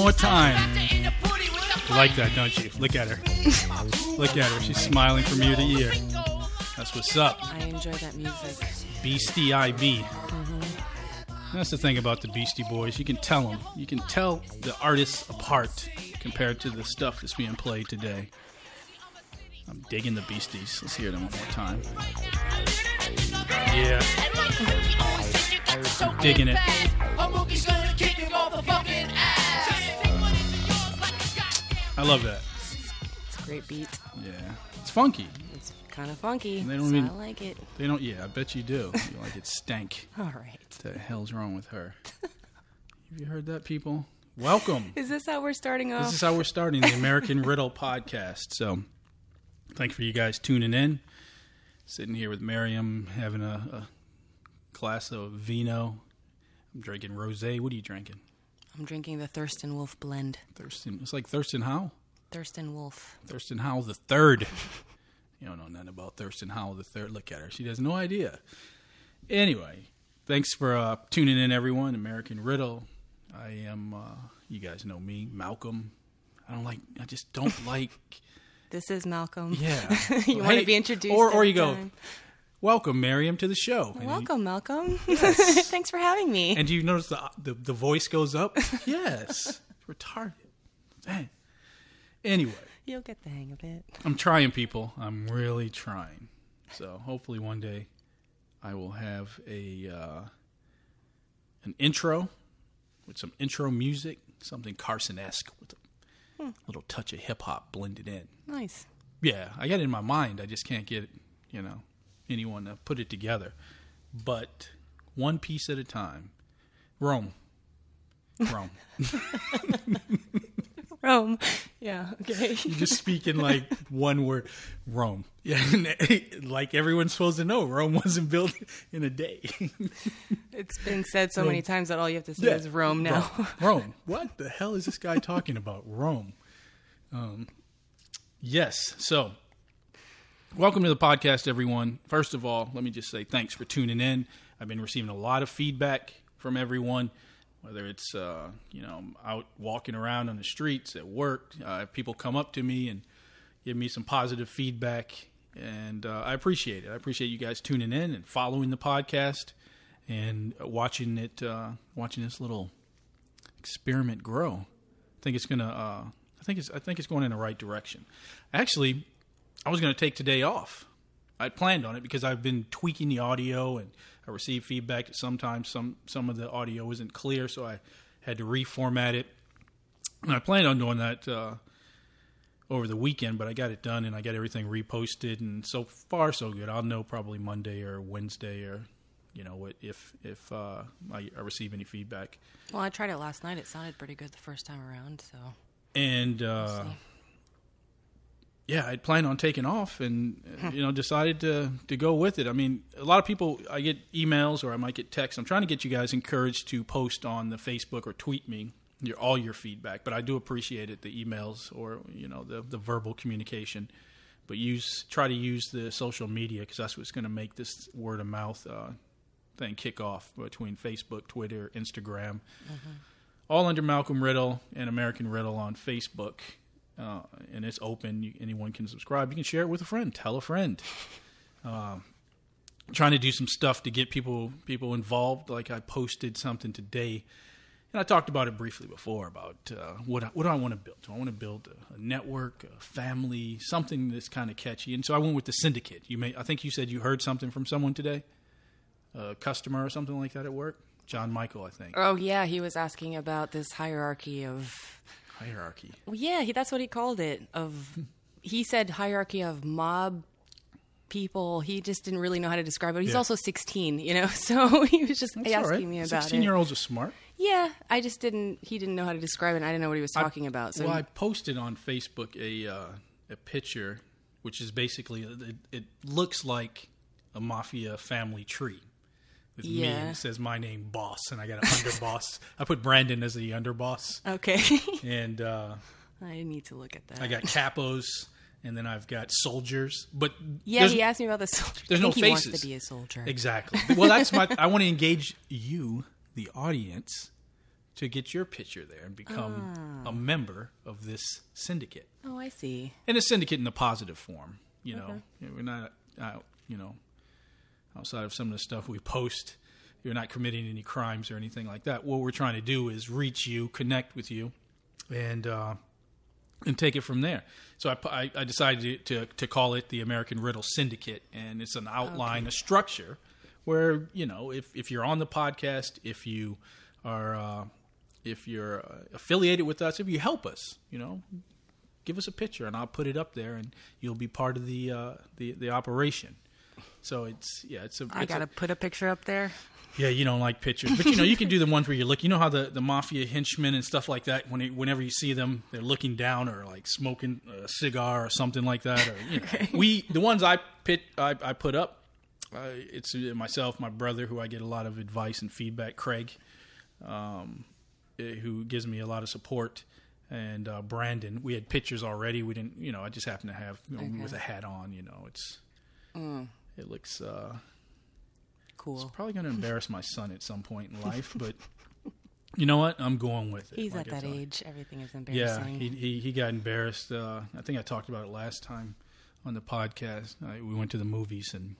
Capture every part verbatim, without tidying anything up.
more time. You like that, don't you? Look at her. Look at her. She's smiling from ear to ear. That's what's up. I enjoy that music. Beastie I B. Mm-hmm. That's the thing about the Beastie Boys. You can tell them. You can tell the artists apart compared to the stuff that's being played today. I'm digging the Beasties. Let's hear them one more time. Yeah. I'm digging it. I love that. It's a great beat. Yeah. It's funky. It's kind of funky. They don't so even, I like it. They don't. Yeah, I bet you do. You like it stank. All right. What the hell's wrong with her? Have you heard that, people? Welcome. Is this how we're starting off? This is how we're starting the American Riddle podcast. So, thank you for you guys tuning in. Sitting here with Miriam, having a, a glass of vino. I'm drinking rosé. What are you drinking? I'm drinking the Thurston Wolf blend. Thurston. It's like Thurston Howell. Thurston Wolf. Thurston Howell the third. You don't know nothing about Thurston Howell the third. Look at her. She has no idea. Anyway, thanks for uh, tuning in, everyone. American Riddle. I am, uh, you guys know me, Malcolm. I don't like, I just don't like. This is Malcolm. Yeah. you well, want hey, to be introduced Or, or you time. go, welcome, Miriam, to the show. And welcome, you, Malcolm. Yes. Thanks for having me. And do you notice the, the, the voice goes up? Yes. Retarded. Dang. Anyway. You'll get the hang of it. I'm trying, people. I'm really trying. So hopefully one day I will have a uh, an intro with some intro music, something Carson-esque with a hmm. little touch of hip-hop blended in. Nice. Yeah, I got it in my mind. I just can't get, you know, anyone to put it together. But one piece at a time. Rome. Rome. Rome. Yeah, okay. You just speak in like one word. Rome. Yeah, like everyone's supposed to know, Rome wasn't built in a day. It's been said so Rome. many times that all you have to say Yeah. is Rome now. Rome. Rome. What the hell is this guy talking about? Rome. Um, yes. So, welcome to the podcast, everyone. First of all, let me just say thanks for tuning in. I've been receiving a lot of feedback from everyone. Whether it's, uh, you know, out walking around on the streets, at work, uh, people come up to me and give me some positive feedback, and uh, I appreciate it. I appreciate you guys tuning in and following the podcast and watching it, uh, watching this little experiment grow. I think it's gonna, uh, I think it's, I think it's going in the right direction. Actually, I was gonna take today off. I planned on it because I've been tweaking the audio, and I received feedback that sometimes some, some of the audio isn't clear, so I had to reformat it. And I planned on doing that uh, over the weekend, but I got it done, and I got everything reposted, and so far so good. I'll know probably Monday or Wednesday, or you know, if if uh, I, I receive any feedback. Well, I tried it last night. It sounded pretty good the first time around, so. And uh, yeah, I'd planned on taking off, and you know, decided to to go with it. I mean, a lot of people, I get emails or I might get texts. I'm trying to get you guys encouraged to post on the Facebook or tweet me your all your feedback. But I do appreciate it, the emails or you know the the verbal communication. But use try to use the social media, because that's what's going to make this word of mouth uh, thing kick off between Facebook, Twitter, Instagram, mm-hmm. all under Malcolm Riddle and American Riddle on Facebook. Uh, and it's open. You, anyone can subscribe. You can share it with a friend. Tell a friend. Uh, trying to do some stuff to get people people involved. Like I posted something today, and I talked about it briefly before about uh, what what do I want to build? Do I want to build a, a network, a family, something that's kind of catchy? And so I went with the syndicate. You may I think you said you heard something from someone today, a customer or something like that at work. John Michael, I think. Oh yeah, he was asking about this hierarchy of. Hierarchy. Well, yeah, he, that's what he called it. Of, he said hierarchy of mob people. He just didn't really know how to describe it. He's yeah. also sixteen, you know, so he was just That's asking right. me about sixteen-year-olds it. are smart. Yeah, I just didn't. He didn't know how to describe it. And I didn't know what he was talking I, about. So well, he, I posted on Facebook a uh, a picture, which is basically it, it looks like a mafia family tree. With yeah. me, and it says my name, boss, and I got an underboss. I put Brandon as the underboss. Okay. And uh, I need to look at that. I got capos, and then I've got soldiers. But yeah, he asked me about the soldier. There's I think no he faces. wants to be a soldier. Exactly. Well, that's my. I want to engage you, the audience, to get your picture there and become ah. a member of this syndicate. Oh, I see. And a syndicate in a positive form. You know, okay. We're not out, you know, outside of some of the stuff we post. You're not committing any crimes or anything like that. What we're trying to do is reach you, connect with you, and uh, and take it from there. So I, I, I decided to, to call it the American Riddle Syndicate, and it's an outline, okay. a structure where, you know, if, if you're on the podcast, if you are uh, if you're uh, affiliated with us, if you help us, you know, give us a picture, and I'll put it up there, and you'll be part of the uh, the, the operation. So it's yeah, it's a. I it's gotta a, put a picture up there. Yeah, you don't like pictures, but you know you can do the ones where you look. You know how the, the mafia henchmen and stuff like that. When it, whenever you see them, they're looking down or like smoking a cigar or something like that. Or you know, okay. we the ones I pit I, I put up. Uh, it's myself, my brother, who I get a lot of advice and feedback. Craig, um, who gives me a lot of support, and uh, Brandon. We had pictures already. We didn't, you know. I just happened to have you know, okay. with a hat on. You know, it's mm. it looks. Uh, Cool. It's probably going to embarrass my son at some point in life, but you know what? I'm going with it. He's like at that age. Everything is embarrassing. Yeah, he he, he got embarrassed. Uh, I think I talked about it last time on the podcast. I, we went to the movies, and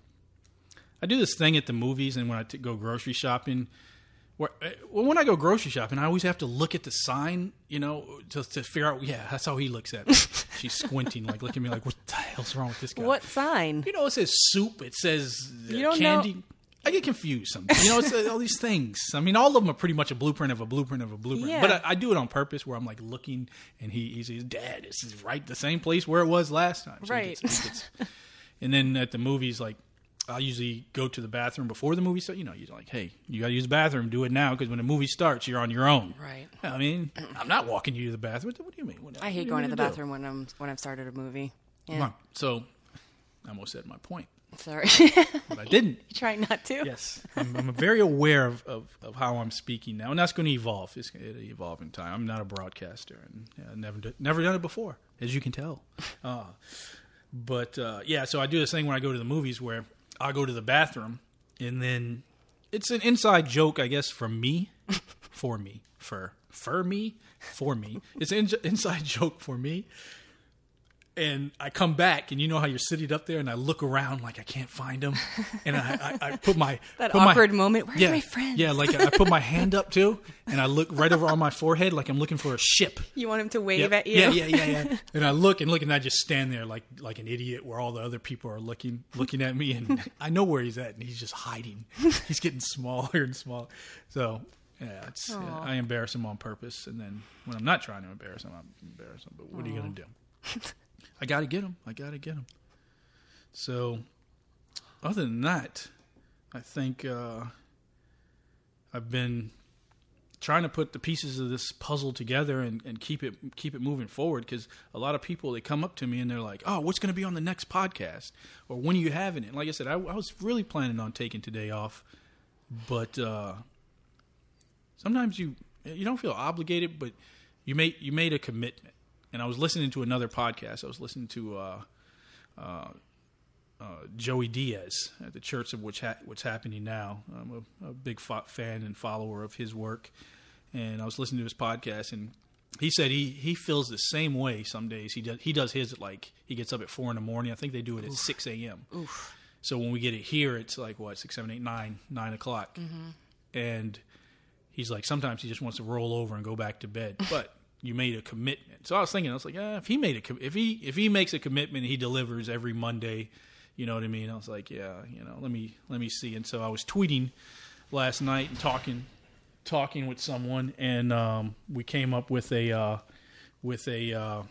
I do this thing at the movies, and when I t- go grocery shopping, where, well, when I go grocery shopping, I always have to look at the sign, you know, to, to figure out, yeah, that's how he looks at me. She's squinting, like, looking at me like, what the hell's wrong with this guy? What sign? You know, it says soup. It says uh, you don't candy. Know. I get confused sometimes. You know, it's uh, all these things. I mean, all of them are pretty much a blueprint of a blueprint of a blueprint. Yeah. But I, I do it on purpose where I'm like looking, and he, he says, Dad, this is right the same place where it was last time. So right. He gets, he gets, and then at the movies, like, I'll usually go to the bathroom before the movie starts. You know, you're like, hey, you got to use the bathroom. Do it now because when the movie starts, you're on your own. Right. I mean, I'm not walking you to the bathroom. What do you mean? What, I hate going to the do? bathroom when, I'm, when I've started a movie. Yeah. So I almost said my point. Sorry. But I didn't. You try not to? Yes. I'm, I'm very aware of, of, of how I'm speaking now, and that's going to evolve. It's going to evolve in time. I'm not a broadcaster, and yeah, never did, never done it before, as you can tell. Uh, but, uh, yeah, so I do this thing when I go to the movies where I go to the bathroom, and then it's an inside joke, I guess, from me, for me, for, for me, for me. It's an in, inside joke for me. And I come back, and you know how you're sitting up there, and I look around like I can't find them, and I, I, I put my that put awkward my, moment. Where's yeah, my friends? Yeah, like I put my hand up too, and I look right over on my forehead like I'm looking for a ship. You want him to wave yep. at you? Yeah, yeah, yeah, yeah. And I look and look, and I just stand there like like an idiot, where all the other people are looking looking at me, and I know where he's at, and he's just hiding. He's getting smaller and smaller. So yeah, it's yeah, I embarrass him on purpose, and then when I'm not trying to embarrass him, I'm embarrassing him. But what Aww. Are you gonna do? I got to get him. I got to get him. So, other than that, I think uh, I've been trying to put the pieces of this puzzle together and, and keep it keep it moving forward. Because a lot of people, they come up to me and they're like, "Oh, what's going to be on the next podcast? Or when are you having it?" And like I said, I, I was really planning on taking today off, but uh, sometimes you you don't feel obligated, but you made you made a commitment. And I was listening to another podcast. I was listening to uh, uh, uh, Joey Diaz at the Church of Which ha- What's Happening Now. I'm a, a big fo- fan and follower of his work. And I was listening to his podcast, and he said he, he feels the same way some days. He does he does his at like, he gets up at four in the morning. I think they do it at Oof. six a.m. Oof. So when we get it here, it's like, what, six, seven, eight, nine, nine o'clock. Mm-hmm. And he's like, sometimes he just wants to roll over and go back to bed. But you made a commitment. So I was thinking, I was like, yeah, if he made a com- if he if he makes a commitment, he delivers every Monday. You know what I mean? I was like, yeah, you know, let me let me see. And so I was tweeting last night and talking talking with someone, and um, we came up with a uh, with a uh,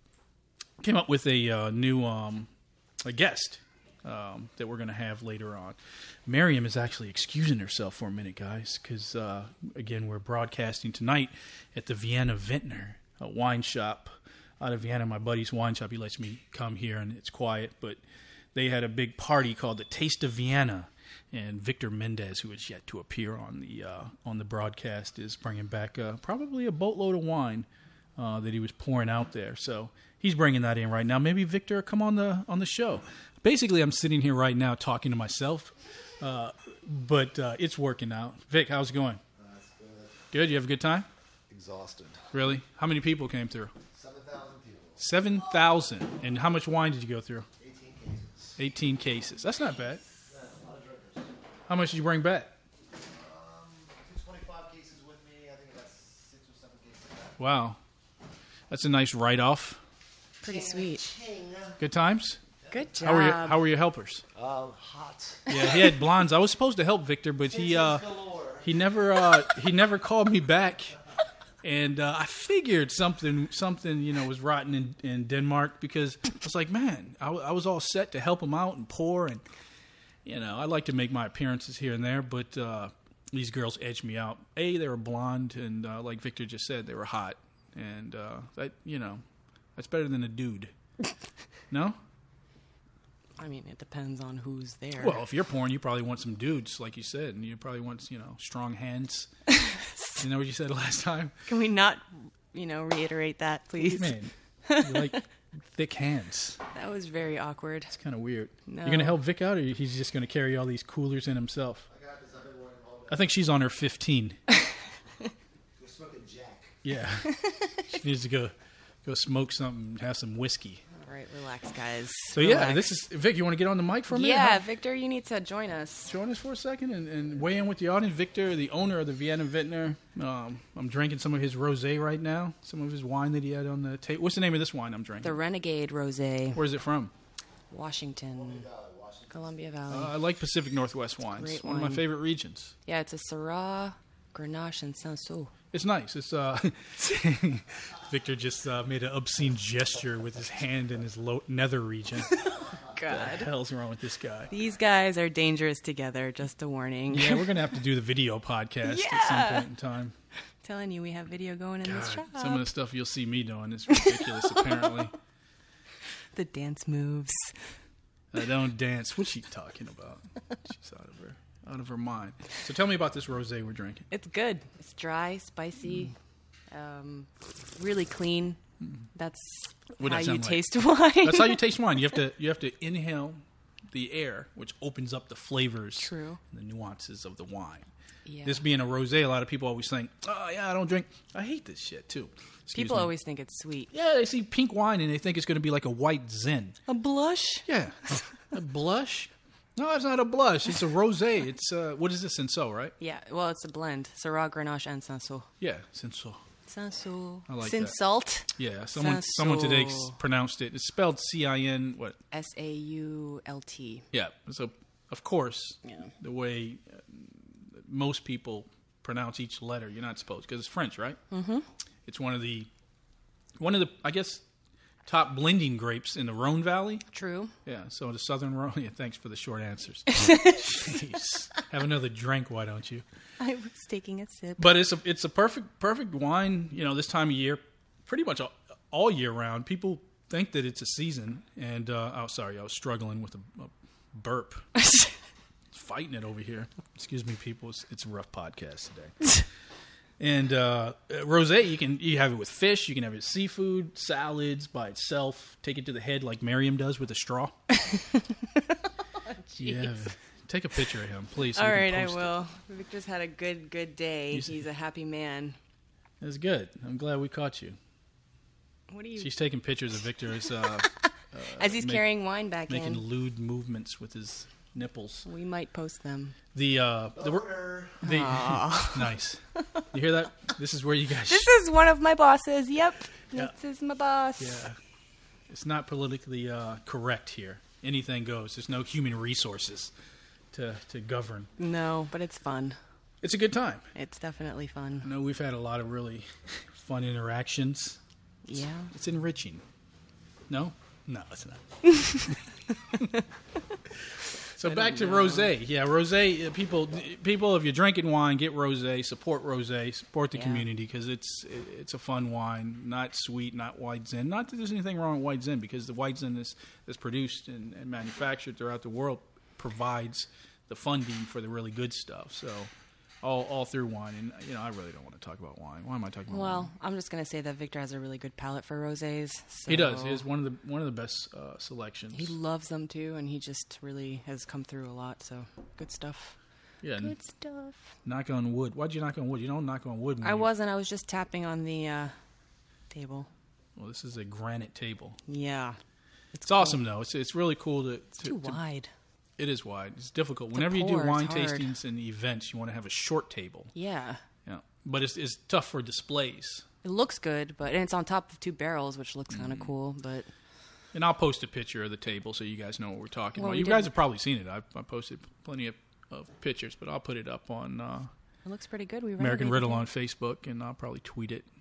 came up with a uh, new um, a guest um, that we're going to have later on. Miriam is actually excusing herself for a minute, guys, because, uh, again, we're broadcasting tonight at the Vienna Vintner, a wine shop out of Vienna. My buddy's wine shop, he lets me come here, and it's quiet, but they had a big party called the Taste of Vienna, and Victor Mendez, who is yet to appear on the uh, on the broadcast, is bringing back uh, probably a boatload of wine uh, that he was pouring out there. So he's bringing that in right now. Maybe Victor, come on the on the show. Basically, I'm sitting here right now talking to myself. Uh, but uh, it's working out. Vic, how's it going? That's good. Good. You have a good time? Exhausted. Really? How many people came through? seven thousand people. seven thousand. And how much wine did you go through? eighteen cases. eighteen cases. That's not bad. Yeah, a lot of drinkers. How much did you bring back? Um, I took twenty-five cases with me. I think I got six or seven cases back. Wow. That's a nice write-off. Pretty sweet. Good times? Good job. How were, your, how were your helpers? Uh, hot. Yeah, he had blondes. I was supposed to help Victor, but he uh, he never uh, he never called me back. And uh, I figured something something you know was rotten in, in Denmark, because I was like, man, I, w- I was all set to help him out and pour, and you know I like to make my appearances here and there, but uh, these girls edged me out. A, they were blonde, and uh, like Victor just said, they were hot, and uh, that you know that's better than a dude. No. I mean, it depends on who's there. Well, if you're pouring, you probably want some dudes, like you said, and you probably want, you know, strong hands. You know what you said last time? Can we not, you know, reiterate that, please? Man, you like thick hands. That was very awkward. It's kind of weird. No. You're going to help Vic out, or he's just going to carry all these coolers in himself? I got this. I've been working all day. I think she's on her fifteen. We're smoking Jack. Yeah. She needs to go go smoke something, have some whiskey. All right, relax, guys. So, yeah, Relax. this is... Vic, you want to get on the mic for a minute? Yeah, Huh? Victor, you need to join us. Join us for a second and, and weigh in with the audience. Victor, the owner of the Vienna Vintner. Um, I'm drinking some of his rosé right now. Some of his wine that he had on the table. What's the name of this wine I'm drinking? The Renegade Rosé, Where's it from? Washington, Columbia Valley. Uh, I like Pacific Northwest wines. Great One of my wine. favorite regions. Yeah, it's a Syrah, Grenache, and Sancerre. It's nice. It's uh, Victor just uh, made an obscene gesture with his hand in his low nether region. What the God. hell's wrong with this guy? These guys are dangerous together, just a warning. Yeah, we're gonna have to do the video podcast at Yeah. some point in time. Telling you, we have video going in this God, shop. some of the stuff you'll see me doing is ridiculous. Apparently, The dance moves. I don't dance. What's she talking about? She's out of her out of her mind. So tell me about this rosé we're drinking. It's good. It's dry, spicy, um, really clean. That's What'd how that you sound like? taste wine. That's how you taste wine. You have to you have to inhale the air, which opens up the flavors True. and the nuances of the wine. Yeah. This being a rosé, a lot of people always think, "Oh yeah, I don't drink." I hate this shit too. Excuse People me. always think it's sweet. yeah, they see pink wine and they think it's going to be like a white Zen. A blush? Yeah, a blush. No, it's not a blush. It's a rosé. It's uh, what is this? Senso, right? Yeah, well, it's a blend. Syrah, Grenache, and Sancerre. Yeah, Senso. Sancerre. I like Sin that. salt. Yeah, someone Senso. someone today s- pronounced it. It's spelled C I N. What? S A U L T. Yeah. So of course, Yeah. the way uh, most people pronounce each letter, you're not supposed, because it's French, right? Mm-hmm. It's one of the one of the I guess top blending grapes in the Rhone Valley. True. Yeah. So the Southern Rhone. Yeah, thanks for the short answers. Jeez. Have another drink, why don't you? I was taking a sip. But it's a it's a perfect perfect wine. You know, this time of year, pretty much all, all year round. People think that it's a season, and uh, oh, sorry, I was struggling with a, a burp. Fighting it over here. Excuse me, people. It's, it's a rough podcast today. And uh, rosé, you can you have it with fish. You can have it with seafood, salads, by itself. Take it to the head like Miriam does with a straw. Yeah. Take a picture of him, please. so All we can right, I post it. will. Victor's had a good, good day. He's- He's a happy man. That's good. I'm glad we caught you. What are you? She's taking pictures of Victor as uh, As he's make- carrying wine back making in, lewd movements with his nipples. we might post them. The uh, the, Owner. the nice. You hear that? This is where you guys. This is one of my bosses. Yep, Yeah. this is my boss. Yeah, it's not politically uh, correct here. Anything goes. There's no human resources to to govern. No, but it's fun. It's a good time. It's definitely I fun. know we've had a lot of really fun interactions. Yeah. It's enriching. No, no, it's not. So back to rosé. Yeah, rosé. uh, People, people, if you're drinking wine, get rosé. Support rosé. Support the Yeah. community because it's it's a fun wine. Not sweet, not white Zen. Not that there's anything wrong with white Zen because the white Zen is that's produced and, and manufactured throughout the world provides the funding for the really good stuff. So all all through wine, and you know, I really don't want to talk about wine. Why am I talking about wine? Well, I'm just gonna say that Victor has a really good palate for rosés. So He does. He has one of the one of the best uh, selections. He loves them too, and he just really has come through a lot. So good stuff. Yeah. n- Good stuff. Knock on wood. Why'd you knock on wood? You don't knock on wood. when I you- wasn't. I was just tapping on the uh, table. Well, this is a granite table. Yeah. It's awesome though. It's it's really cool to. It's to, too to- wide. It is wide. It's difficult. To Whenever you do pour, it's wine hard. tastings and events, you want to have a short table. Yeah. Yeah, but it's it's tough for displays. It looks good, but and it's on top of two barrels, which looks kind of Mm. cool. But And I'll post a picture of the table so you guys know what we're talking Well, about. we You did- guys have probably seen it. I've I posted plenty of, of pictures, but I'll put it up on uh, it looks pretty good. We American renovated Riddle it. on Facebook, and I'll probably tweet it.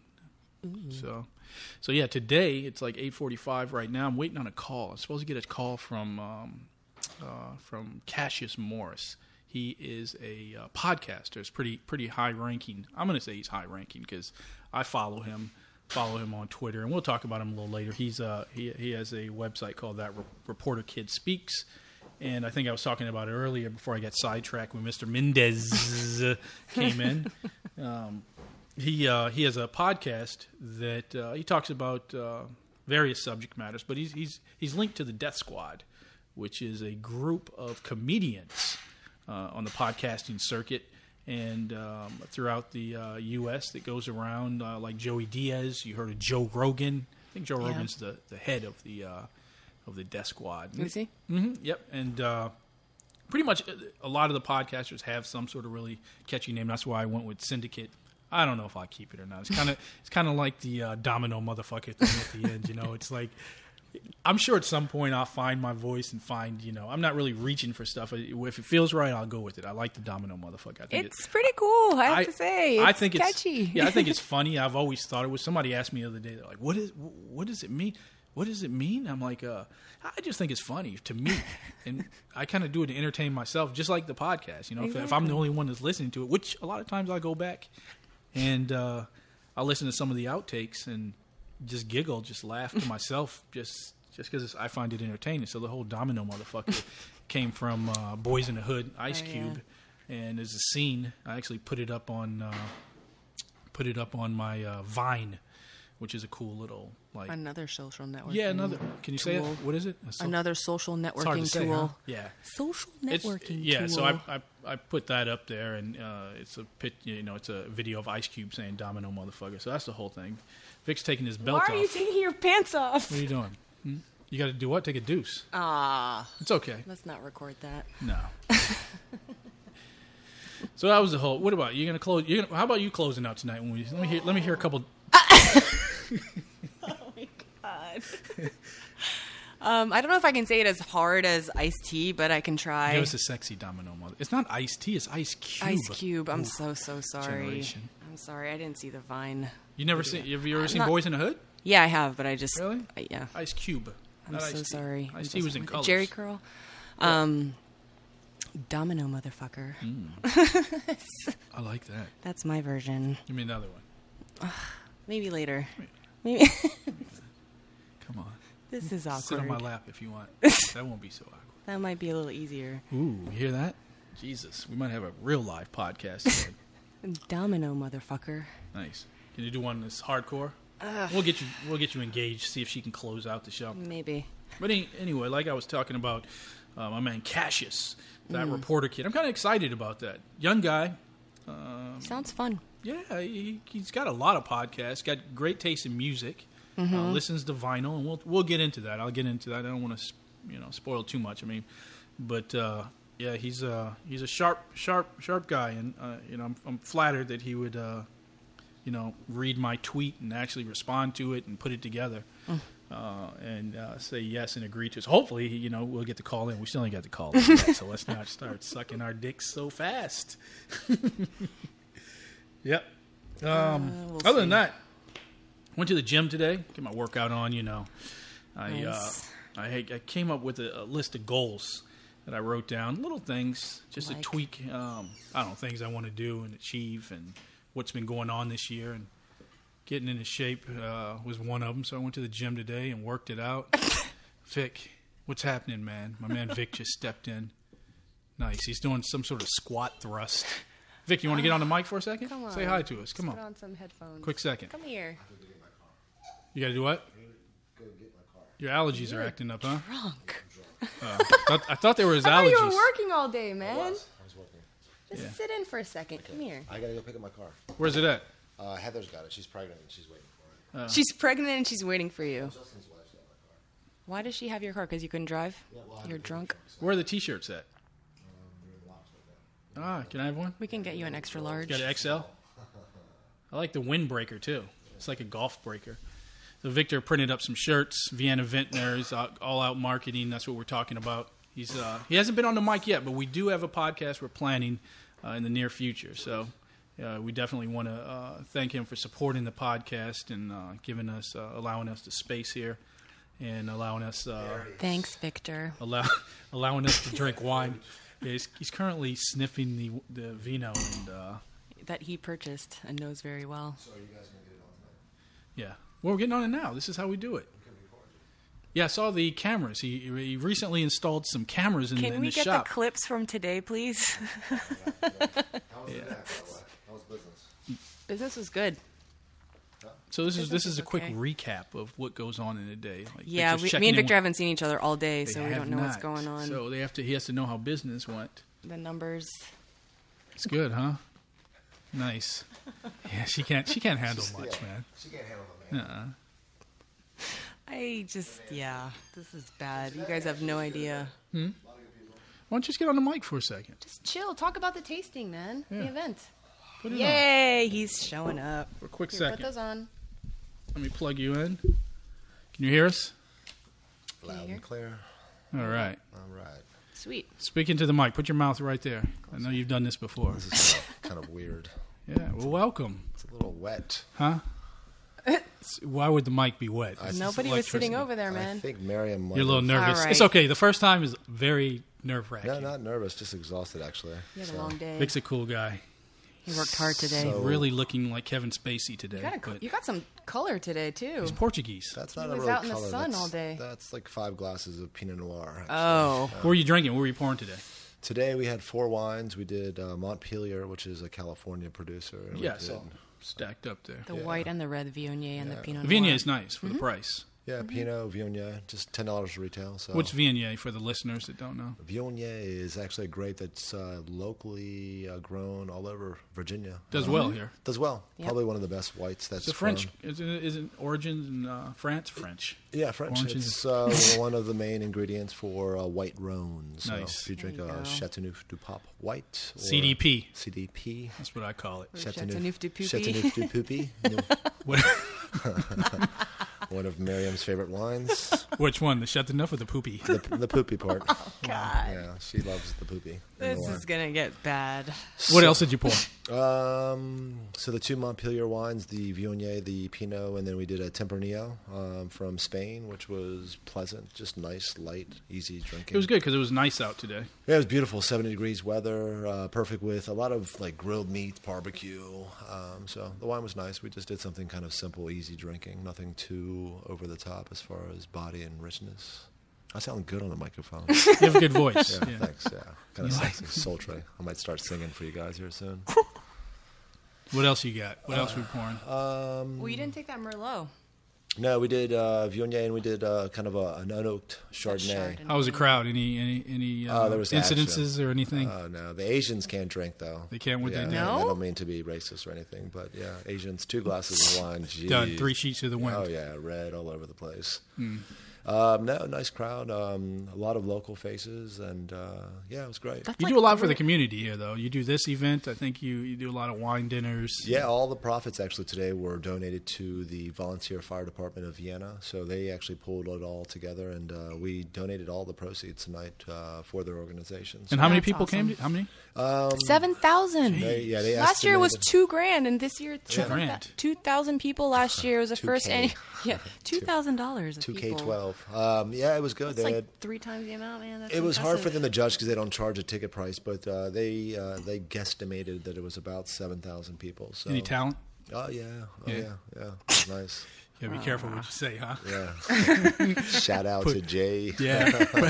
So, so yeah, today it's like eight forty-five right now. I'm waiting on a call. I'm supposed to get a call from um, uh, from Cassius Morris. He is a uh, podcaster. It's pretty pretty high ranking. I'm going to say he's high ranking because I follow him, follow him on Twitter, and we'll talk about him a little later. He's uh he he has a website called That Re- Reporter Kid Speaks. And I think I was talking about it earlier before I got sidetracked when Mister Mendez came in. Um, he uh, he has a podcast that uh, he talks about uh, various subject matters, but he's he's he's linked to the Death Squad, which is a group of comedians uh, on the podcasting circuit and um, throughout the uh, U S that goes around, uh, like Joey Diaz. You heard of Joe Rogan. I think Joe Yeah. Rogan's the, the head of the uh, of the Death Squad. Is he? Mm-hmm, yep, and uh, pretty much a lot of the podcasters have some sort of really catchy name. That's why I went with Syndicate. I don't know if I keep it or not. It's kind of it's kind of like the uh, Domino motherfucker thing at the end. You know, it's like I'm sure at some point I'll find my voice and find. You know, I'm not really reaching for stuff. If it feels right, I'll go with it. I like the Domino motherfucker. I think It's pretty cool. I have I- to say. It's I think catchy. it's yeah. I think it's funny. I've always thought it was. Somebody asked me the other day. They're like, "What is? What does it mean? What does it mean?" I'm like, uh, "I just think it's funny to me," and I kind of do it to entertain myself, just like the podcast. You know, if, if I'm the only one that's listening to it, which a lot of times I go back and uh, I listen to some of the outtakes and just giggle, just laugh to myself, just just because I find it entertaining. So the whole Domino motherfucker came from uh, Boys in the Hood, Ice Oh, yeah. Cube. And there's a scene. I actually put it up on uh, put it up on my uh, Vine, which is a cool little like Another social networking. yeah another. Can you say it? tool. What is it? A so- Another social it's hard to networking say, tool. huh? Yeah, Social It's- networking yeah. tool. So I, I I put that up there, and uh, it's a pit. You know, it's a video of Ice Cube saying "Domino motherfucker." So that's the whole thing. Vic's taking his belt Why are off. you taking your pants off? What are you doing? Hmm? You got to do what? Take a deuce. Ah, It's okay. let's not record that. No. So that was the whole. What about you? Gonna close? You gonna? How about you closing out tonight? When we let me hear. Let me hear a couple. Oh my god. um, I don't know if I can say it as hard as iced tea, but I can try. Give us a sexy Domino mother. It's not iced tea. It's Ice Cube. Ice Cube. I'm Ooh. so so sorry. Generation. I'm sorry. I didn't see the Vine. You never seen? Have you ever I'm seen not- Boys in the Hood? Yeah, I have, but I just Really? I, yeah. Ice Cube. I'm not so Ice-T. sorry. I'm Ice so T was in sorry. colors. Jerry curl. Um, Domino motherfucker. Mm. I like that. That's my version. Give me another one. Maybe later. Maybe. Come on. This is awkward. Sit on my lap if you want. That won't be so awkward. That might be a little easier. Ooh, you hear that? Jesus, we might have a real live podcast today. Domino motherfucker. Nice. Can you do one that's hardcore? We'll get you. We'll get you engaged. See if she can close out the show. Maybe. But any, anyway, like I was talking about, uh, my man Cassius, that Mm. reporter kid. I'm kind of excited about that. Young guy. Sounds fun. Yeah, he, he's got a lot of podcasts. Got great taste in music. Mm-hmm. Uh, listens to vinyl, and we'll we'll get into that. I'll get into that. I don't want to, you know, spoil too much. I mean, but uh, yeah, he's uh he's a sharp, sharp, sharp guy, and uh, you know, I'm, I'm flattered that he would, uh, you know, read my tweet and actually respond to it and put it together. Mm. Uh, and uh, say yes and agree to it. So hopefully, you know, we'll get the call in. We still ain't got the call in yet, so let's not start sucking our dicks so fast. Yep. Um, Uh, we'll other see. than that, went to the gym today. Get my workout on. You know, I Nice. uh, I, I came up with a, a list of goals that I wrote down. Little things, just Like? to tweak. Um, I don't know, things I want to do and achieve, and what's been going on this year, and getting into shape uh, was one of them. So I went to the gym today and worked it out. Vic, what's happening, man? My man Vic just stepped in. Nice. He's doing some sort of squat thrust. Vic, you want to get on the mic for a second? Come on. Say hi to us. Come Put on. on some headphones. Quick second. Come here. You got to do what? Go get my car. Your allergies are acting up, huh? Drunk. Uh, I, thought, I thought they were his I thought allergies. you were working all day, man. I was working. Just Yeah. sit in for a second. Come here. I gotta go pick up my car. Where's it at? Uh, Heather's got it. She's pregnant and she's waiting for it. She's pregnant and she's waiting for you. Justin's wife's got my car. Why does she have your car? Because you couldn't drive? Yeah, well, I You're have to drunk? Where are the T-shirts at? Um, they're in the box like that. Ah, can I have one? We can get you an extra large. Got an X L? I like the windbreaker, too. It's like a golf breaker. So Victor printed up some shirts. Vienna Vintners, all out marketing. That's what we're talking about. He's uh, he hasn't been on the mic yet, but we do have a podcast we're planning uh, in the near future. So uh, we definitely want to uh, thank him for supporting the podcast and uh, giving us, uh, allowing us the space here, and allowing us, uh, Thanks, Victor. allow, allowing us to drink wine. Yeah, he's, he's currently sniffing the the vino, and uh, That he purchased and knows very well. So are you guys gonna get it on tonight? yeah, well, we're getting on it now. This is how we do it. Yeah, I saw the cameras. He, he recently installed some cameras in, Can the, in we the get shop. the clips from today, please? How was the neck, by the way? How was business? Business was good. So this is Business this is is a quick okay. recap of what goes on in a day. Like Yeah, Victor's we, checking me and in Victor with- haven't seen each other all day, they so we have don't know what's not. going on. So they have to. He has to know how business went. The numbers. It's good, huh? Nice. Yeah, she can't. She can't handle much, Yeah. man. She can't handle the man. Uh-uh. I just, yeah, this is bad. You guys have no idea. Why don't you just get on the mic for a second? Just chill. Talk about the tasting, man. Yeah. The event. Put it Yay, he's showing up. on for a quick Here, second. put those on. Let me plug you in. Can you hear us? Loud hear? and clear. All right. All right. Sweet. Speak into the mic. Put your mouth right there. I know you've done this before. This is kind of, kind of weird. Yeah. Well, welcome. It's a little wet. Huh? It's- Why would the mic be wet? I- It's Nobody was sitting electricity. over there, I man. think Miriam might You're a little have- nervous. All right. It's okay. The first time is very nerve wracking. No, not nervous, just exhausted actually. You had So- a long day. Vic's a cool guy. He worked hard today. So- Really looking like Kevin Spacey today. you, got a, but you got some color today, too. he's Portuguese. That's He not a was real out in the color. sun that's, all day. That's like five glasses of Pinot Noir. actually. Oh. What were you drinking? What were you pouring today? Today we had four wines. We did uh, Montpelier, which is a California producer. and we Yeah, did- so stacked up there. The Yeah. white and the red Viognier and the Yeah. Pinot The Noir. Viognier is nice for the price. Yeah, Pinot, Viognier, just ten dollars retail. So What's Viognier for the listeners that don't know? Viognier is actually a grape that's uh, locally uh, grown all over Virginia. Does Uh, well here. Does well. Yep. Probably one of the best whites that's It's a French. grown. Is it, is it origins in uh, France? French. Yeah, French. Oranges. It's uh, one of the main ingredients for uh, white Rhone. So Nice. if you drink There you a go. Chateauneuf du Pape white. Or C D P. C D P. That's what I call it. Chateauneuf du Poopy. Chateauneuf du Poopy. What- One of Miriam's favorite wines. Which one? The Chateauneuf or the Poopy? The, the poopy part. God. Yeah, she loves the poopy. This is going to get bad. What else did you pour? Um, so the two Montpelier wines, the Viognier, the Pinot, and then we did a Tempranillo um, from Spain, which was pleasant, just nice, light, easy drinking. It was good because it was nice out today. Yeah, it was beautiful, seventy degrees weather, uh, perfect with a lot of like grilled meat, barbecue. Um, so the wine was nice. We just did something kind of simple, easy drinking, nothing too over the top as far as body and richness. I sound good on the microphone. You have a good voice. Yeah, Yeah. thanks. Yeah, kind of sexy, sultry. I might start singing for you guys here soon. What else you got? What else we pouring? Um, Well, you didn't take that Merlot. no, we did uh, Viognier and we did uh, kind of a, an unoaked Chardonnay. Chardonnay. How was the crowd? Any any any uh, Uh, there was incidences or anything? Oh no, the Asians can't drink though. They can't what they yeah, do? No? I don't mean to be racist or anything, but yeah, Asians, two glasses of wine. Geez. Done. Three sheets of the wind. Oh yeah, red all over the place. Hmm. Um, no, nice crowd. Um, a lot of local faces, and uh, yeah, it was great. That's You like do a lot for the three- community here, though. You do this event. I think you, you do a lot of wine dinners. Yeah, all the profits actually today were donated to the Volunteer Fire Department of Vienna. So they actually pulled it all together, and uh, we donated all the proceeds tonight uh, for their organizations. And how many That's people awesome. came? To, how many? Um, Seven thousand. they, yeah, they Last year was estimated- two grand, and this year two grand. two thousand people. Last year was the two first K. annual. Yeah, two thousand dollars. two K twelve. Um, yeah, it was good. It's They like had, three times the amount, man. That's it was hard for impressive. them to judge because they don't charge a ticket price, but uh, they uh, they guesstimated that it was about seven thousand people. So. Any talent? Oh yeah, oh Yeah. yeah, yeah. It was nice. Yeah, be careful what you say, huh? Yeah. Shout out Put- to Jay. Yeah.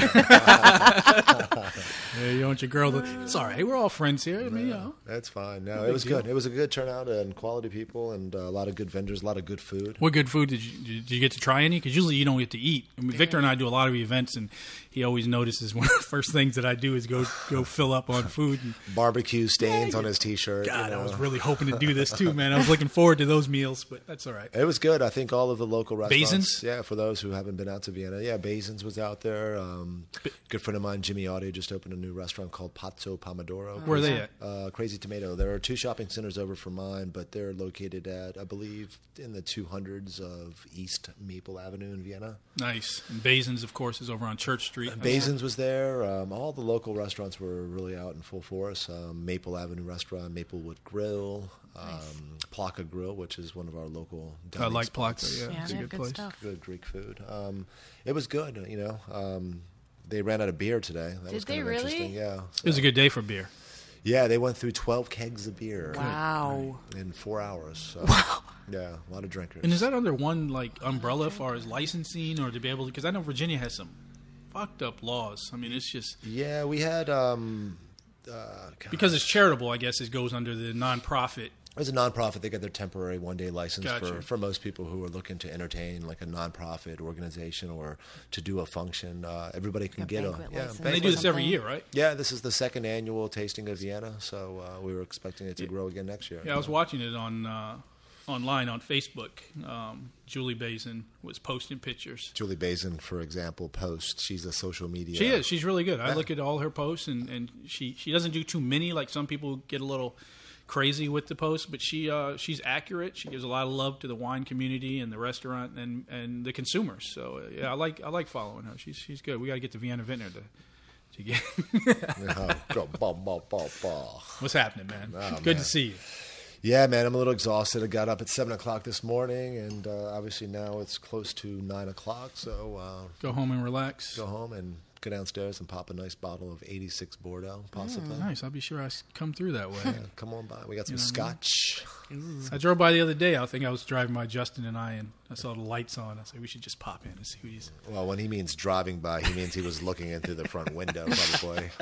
Yeah, you want your girl to. It's all right. We're all friends here. I mean, you know. That's fine. No, No it big was deal. good. It was a good turnout and quality people and uh, a lot of good vendors, a lot of good food. What good food did you did you get to try any? Because usually you don't get to eat. I mean, Victor and I do a lot of events, and he always notices one of the first things that I do is go go fill up on food. And, Barbecue stains on his T-shirt. God, you know. I was really hoping to do this too, man. I was looking forward to those meals, but that's all right. It was good. I think all of the local restaurants. Basins? Yeah, for those who haven't been out to Vienna. Yeah, Basins was out there. Um, good friend of mine, Jimmy Audio, just opened a new restaurant called Pazzo Pomodoro. Where are they at? Uh, Crazy Tomato. There are two shopping centers over from mine, but they're located at, I believe, in the two hundreds of East Maple Avenue in Vienna. Nice. And Basins, of course, is over on Church Street. Basins was there. Um, all the local restaurants were really out in full force. Um, Maple Avenue Restaurant, Maplewood Grill, um, Plaka Grill, which is one of our local I dining like spots. Plaka, yeah. Yeah, It's a they good have good place. stuff. Good Greek food. Um, it was good, you know. Um, they ran out of beer today. That Did was kind they of really? interesting. Yeah. It was a good day for beer. Yeah, they went through twelve kegs of beer Wow. in four hours. So, Wow. yeah, a lot of drinkers. And is that under one like umbrella as far as licensing, or to be able to? Because I know Virginia has some fucked up laws. I mean, it's just Yeah, we had. Um, uh, God, because it's charitable. I guess it goes under the nonprofit. It was a nonprofit. They got their temporary one-day license Gotcha. for, for most people who are looking to entertain like a nonprofit organization or to do a function. Uh, everybody can A get a banquet yeah. license. And they banquet do this every something. year, right? Yeah, this is the second annual tasting of Vienna, so uh, we were expecting it to grow again next year. Yeah, I was watching it on uh, online on Facebook. Um, Julie Bazin was posting pictures. Julie Bazin, for example, posts. She's a social media. She is. She's really good. I Yeah. look at all her posts, and, and she, she doesn't do too many. Like some people get a little crazy with the posts, but she uh, she's accurate. She gives a lot of love to the wine community and the restaurant and, and the consumers. So uh, yeah, I like I like following her. She's she's good. We got to get to Vienna Vintner to to get. Yeah, go, bah, bah, bah, bah. What's happening, man? Oh, good man. to see you. Yeah, man, I'm a little exhausted. I got up at seven o'clock this morning, and uh, obviously now it's close to nine o'clock. So uh, Go home and relax. go home and go downstairs and pop a nice bottle of eighty-six Bordeaux, possibly. Nice. I'll be sure I s- come through that way. Yeah, come on by. We got some You know what I mean? scotch. I drove by the other day. I think I was driving by Justin and I, and I saw the lights on. I said we should just pop in and see who he's. Well, when he means driving by, he means he was looking in through the front window, probably,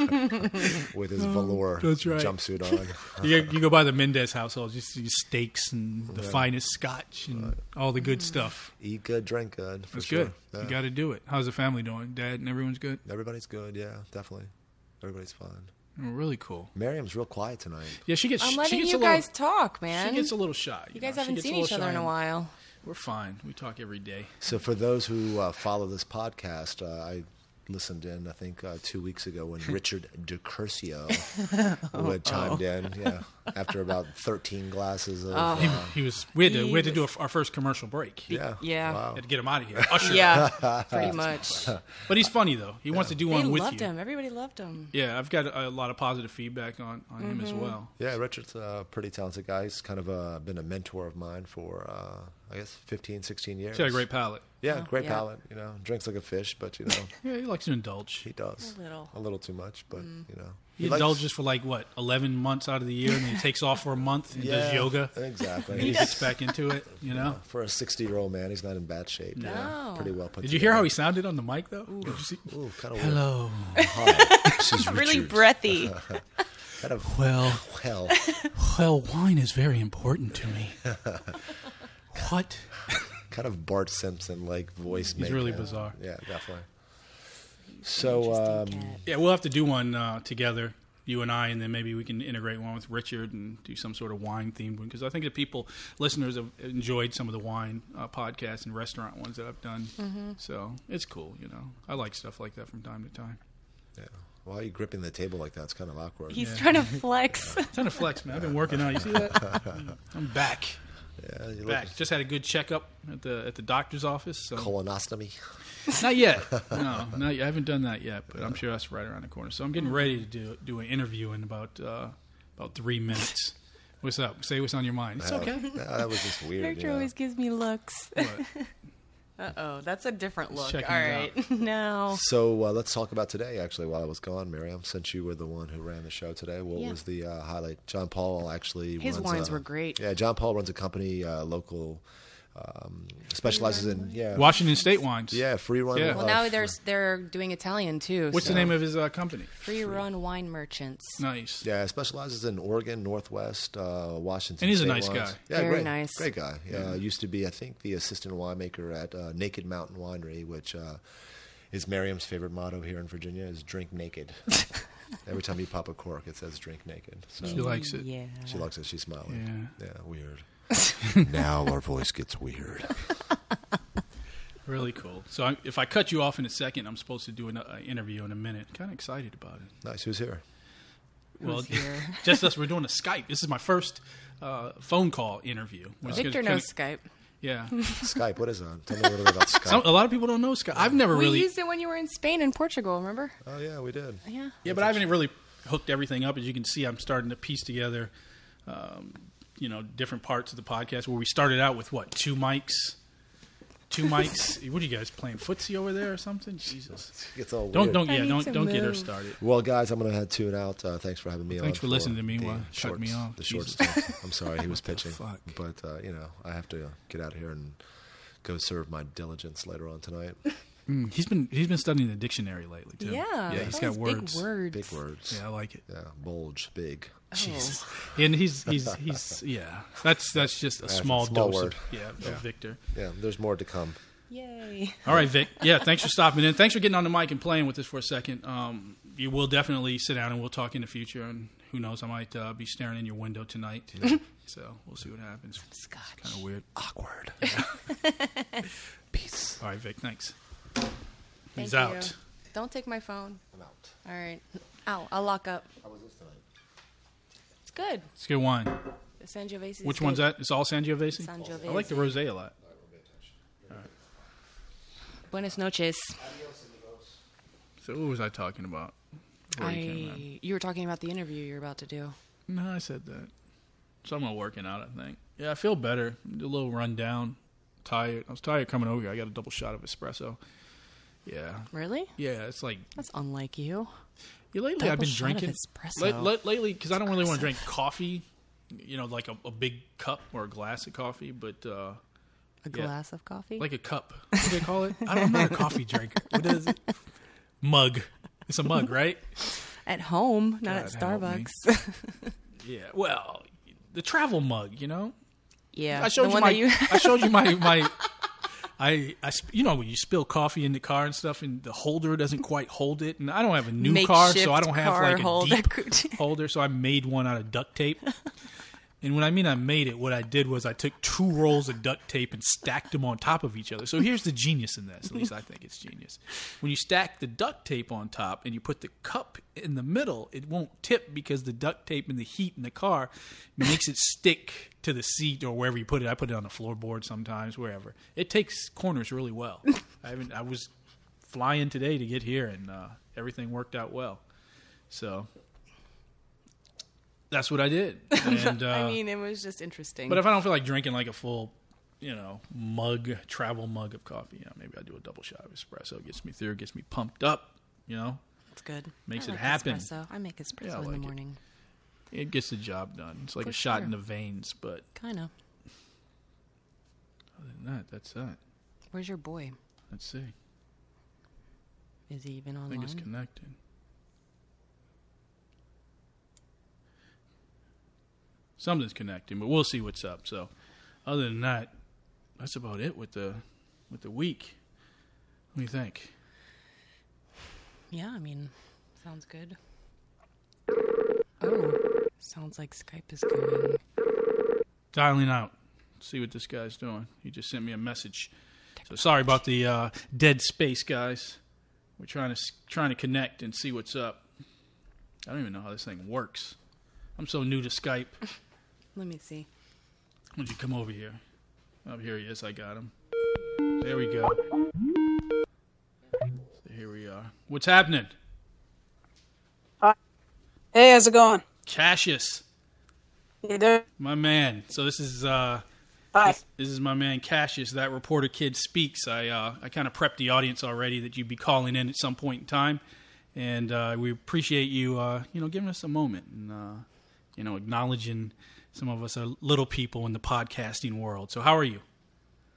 with his velour That's right. jumpsuit on. You, you go by the Mendez household, you see steaks and the finest scotch and all the good stuff. Eat good, drink good. For That's sure. good. Yeah. You got to do it. How's the family doing? Dad and everyone's good? Everybody's good. Yeah, definitely. Everybody's fine. Oh, really cool. Miriam's real quiet tonight. Yeah, she gets. I'm she letting gets you a little, guys talk, man. She gets a little shy. you guys know? She haven't gets a seen little each other shy in a and while. We're fine. We talk every day. So for those who uh, follow this podcast, uh, I listened in, I think, uh, two weeks ago when Richard DiCursio who had chimed in, yeah, after about thirteen glasses of... Uh, He, he was. We had to. He We had to do was- a, our first commercial break. yeah. Yeah. Wow. Had to get him out of here. Usher. Yeah, pretty much. But he's funny though. He wants to do They one with loved you. him. Everybody loved him. Yeah, I've got a, a lot of positive feedback on, on him Mm-hmm. as well. Yeah, Richard's a pretty talented guy. He's kind of uh, been a mentor of mine for, uh, I guess, fifteen, sixteen years. He's got a great palate. Yeah, Oh, great yeah. palate. You know, drinks like a fish, but, you know, Yeah, he likes to indulge. he does. A little. A little too much, but, you know. He likes- indulges for like what, eleven months out of the year, and then he takes off for a month and does yoga. Exactly. And he gets back into it. You know. For a sixty-year-old man, he's not in bad shape. you know. No. Pretty well put Did you hear how he together. sounded on the mic though? Did you see? Ooh, kind of Hello. Hi, this is Really Richard. breathy. Kind of Well, well. well, wine is very important to me. What? Kind of Bart Simpson like voice. He's make really him. bizarre. Yeah, definitely. So um, Interesting cat. Yeah, we'll have to do one uh, together, you and I, and then maybe we can integrate one with Richard and do some sort of wine themed one because I think the people, listeners, have enjoyed some of the wine uh, podcasts and restaurant ones that I've done. Mm-hmm. So it's cool, you know. I like stuff like that from time to time. yeah. Why are you gripping the table like that? It's kind of awkward. He's Yeah. trying to flex. Ton of flex, man. I've been working out. You see that? I'm back. yeah, you look Back. Just had a good checkup at the at the doctor's office. So colonostomy. not yet. No, not yet. I haven't done that yet, but I'm sure that's right around the corner. So I'm getting ready to do do an interview in about uh, about three minutes. What's up? Say what's on your mind. It's okay. Yeah, that was just weird. Victor you know. always gives me looks. What? Uh oh, that's a different look. checking All it right, now So uh, let's talk about today. Actually, while I was gone, Miriam, since you were the one who ran the show today, what Yeah. was the uh, highlight? John Paul actually. His runs wines a- were great. Yeah, John Paul runs a company, uh, local Um, specializes in yeah Washington State wines. yeah free run. Yeah. uh, Well, now fr- they're they're doing Italian too. What's so. the name of his uh, company? Free Run Wine Merchants. Nice. Yeah, specializes in Oregon, Northwest, uh, Washington. And he's a State nice wines. guy. Yeah, Very great, nice. great guy. Yeah, used to be, I think, the assistant winemaker at uh, Naked Mountain Winery, which uh, is Miriam's favorite motto here in Virginia: is "Drink naked." Every time you pop a cork, it says "Drink naked." So She likes it. Yeah. she likes it. She's smiling. Yeah. Yeah, weird. Now our voice gets weird. Really cool. So I, if I cut you off in a second, I'm supposed to do an uh, interview in a minute. Kind of excited about it. Nice. Who's here? Well, Who's here? just us. We're doing a Skype. This is my first uh, phone call interview. We're just Victor gonna knows kinda- Skype. Yeah. Skype. What is that? Tell me a little bit about Skype. Some, a lot of people don't know Skype. I've never We really. used it when you were in Spain and Portugal. Remember? oh yeah, we did. Yeah. Yeah, but I haven't really hooked everything up. As you can see, I'm starting to piece together, um, you know, different parts of the podcast where we started out with what, two mics, two mics. What are you guys playing footsie over there or something? Jesus, It's all don't weird. don't I yeah need don't to don't get her move. started. Well, guys, I'm going to head tune out. Uh, thanks for having me on. Thanks for listening to me the while cutting me shorts- off. The short Jesus. stuff. I'm sorry he was pitching, fuck? but uh, you know I have to get out here and go serve my diligence later on tonight. Mm, he's been he's been studying the dictionary lately too. Yeah. yeah, he's all got these words. Big words. Big words. Yeah, I like it. Yeah, bulge, big. Jesus. And he's he's he's yeah. That's that's just a That's a small, small dose word. of yeah, Yeah. of Victor. Yeah, there's more to come. Yay. All right, Vic. Yeah, thanks for stopping in. Thanks for getting on the mic and playing with us for a second. Um, you will definitely sit down and we'll talk in the future. And who knows, I might uh, be staring in your window tonight. So we'll see what happens. Scotch. Kind of weird. Awkward. Peace. All right, Vic. Thanks. Thank He's you. out. Don't take my phone. I'm out. All right. Ow, I'll lock up. How was this tonight? It's good. It's good wine. The Sangiovese. is Which good. one's that? It's all Sangiovese? Sangiovese. I like the rosé a lot. Buenas noches. So what was I talking about? before you came in? I. You were talking about the interview you're about to do. No, I said that. Something working out, I think. Yeah, I feel better. A little run down. Tired. I was tired coming over here. I got a double shot of espresso. Yeah. Really? Yeah, it's like That's unlike you. yeah, lately I've Double been shot of drinking. espresso. La- la- lately, because I don't really want to aggressive. drink coffee, you know, like a, a big cup or a glass of coffee, but uh, A Yeah. glass of coffee? like a cup. What do they call it? I don't, I'm not a coffee drinker. What is it? Mug. It's a mug, right? At home, not at God help me. Starbucks. Yeah. Well, the travel mug, you know. yeah. I showed the you one my. that you I showed you my my. I, I sp- you know when you spill coffee in the car and stuff, and the holder doesn't quite hold it, and I don't have a new car, so I don't have car like a holder. deep holder, so I made one out of duct tape. And when I mean I made it, what I did was I took two rolls of duct tape and stacked them on top of each other. So here's the genius in this. At least I think it's genius. When you stack the duct tape on top and you put the cup in the middle, it won't tip because the duct tape and the heat in the car makes it stick to the seat or wherever you put it. I put it on the floorboard sometimes, wherever. It takes corners really well. I haven't. I was flying today to get here, and uh, everything worked out well. So that's what I did. And, uh, I mean, it was just interesting. but if I don't feel like drinking like a full, you know, mug, travel mug of coffee, you know, maybe I do a double shot of espresso. It gets me through, gets me pumped up, you know. it's good. Makes I it like happen. Espresso. I make espresso Yeah, I in like the it. morning. It gets the job done. It's like For a shot sure. in the veins, but Kind of. other than that, that's that. Where's your boy? Let's see. Is he even I online? think it's connected. Something's connecting, but we'll see what's up. So, other than that, that's about it with the with the week. What do you think? Yeah, I mean, sounds good. Oh, sounds like Skype is going. Dialing out. See what this guy's doing. He just sent me a message. So sorry about the uh, dead space, guys. We're trying to trying to connect and see what's up. I don't even know how this thing works. I'm so new to Skype. Let me see. Why don't you come over here? Oh, here he is. I got him. There we go. So here we are. What's happening? Hey, how's it going? Cassius, You there? my man. So this is uh, Hi. this, this is my man Cassius. That reporter kid speaks. I uh, I kind of prepped the audience already that you'd be calling in at some point in time, and uh, we appreciate you uh, you know giving us a moment and uh, you know acknowledging some of us are little people in the podcasting world. So how are you?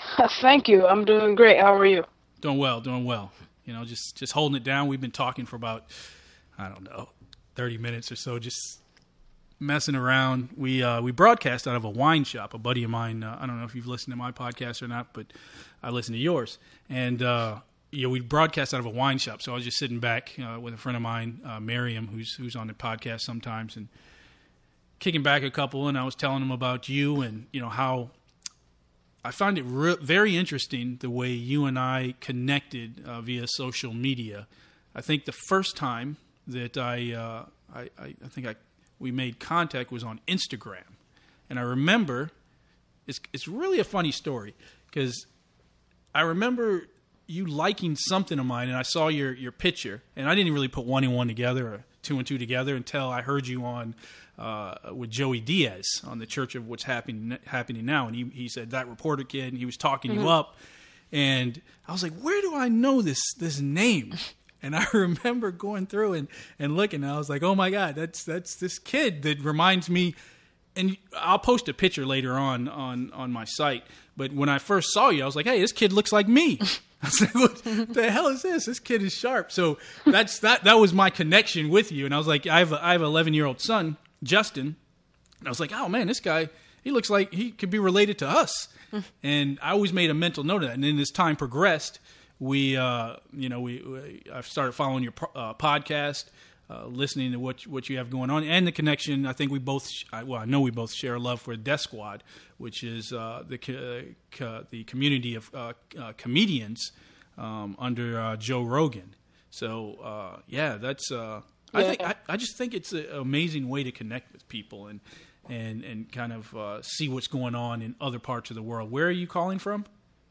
Thank you. I'm doing great. How are you? Doing well, doing well. You know, just just holding it down. We've been talking for about, I don't know, thirty minutes or so, just messing around. We uh, we broadcast out of a wine shop. A buddy of mine, uh, I don't know if you've listened to my podcast or not, but I listen to yours. And, uh, you know, we broadcast out of a wine shop. So I was just sitting back uh, with a friend of mine, uh, Miriam, who's who's on the podcast sometimes, and kicking back a couple, and I was telling him about you and, you know, how I found it re- very interesting the way you and I connected uh, via social media. I think the first time that I, uh, I, I, I think I we made contact was on Instagram, and I remember it's it's really a funny story because I remember you liking something of mine, and I saw your your picture, and I didn't really put one and one together or two and two together until I heard you on. Uh, with Joey Diaz on the Church of What's Happening Happening Now, and he he said that reporter kid, and he was talking mm-hmm. you up, and I was like, where do I know this this name? And I remember going through and, and looking, and I was like, oh my God, that's that's this kid that reminds me. And I'll post a picture later on on on my site. But when I first saw you, I was like, hey, this kid looks like me. I was like, what the hell is this? This kid is sharp. So that's that that was my connection with you. And I was like, I have a, I have an eleven year old son, Justin, and I was like, oh man, this guy, he looks like he could be related to us. And I always made a mental note of that. And then as time progressed, we, uh, you know, we, we I started following your uh, podcast, uh, listening to what what you have going on, and the connection. I think we both, well, I know we both share a love for Death Squad, which is uh, the co- co- the community of uh, uh, comedians um, under uh, Joe Rogan. So uh, yeah, that's. Uh, I think I, I just think it's an amazing way to connect with people and and and kind of uh, see what's going on in other parts of the world. Where are you calling from?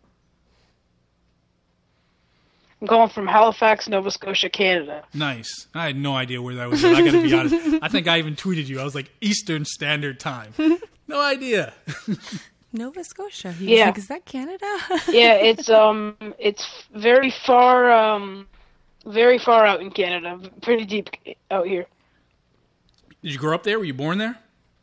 I'm calling from Halifax, Nova Scotia, Canada. Nice. I had no idea where that was. I got to be honest. I think I even tweeted you. I was like Eastern Standard Time. No idea. Nova Scotia. He yeah. was like, is that Canada? Yeah, it's um, it's very far um. Very far out in Canada, pretty deep out here. Did you grow up there? Were you born there?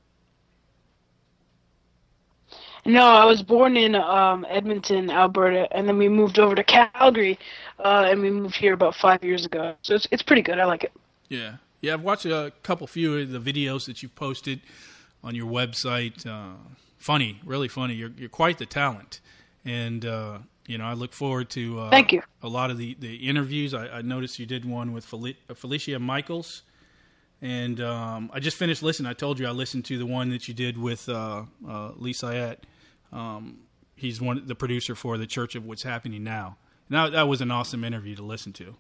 No, I was born in um, Edmonton, Alberta, and then we moved over to Calgary, uh, and we moved here about five years ago. So it's it's pretty good. I like it. Yeah, yeah. I've watched a couple few of the videos that you've posted on your website. Uh, funny, really funny. You're you're quite the talent, and. Uh, You know, I look forward to uh, Thank you. a lot of the, the interviews. I, I noticed you did one with Fel- Felicia Michaels, and um, I just finished listening. I told you I listened to the one that you did with uh, uh, Lee Syatt. Um, he's one the producer for the Church of What's Happening Now. And that, that was an awesome interview to listen to.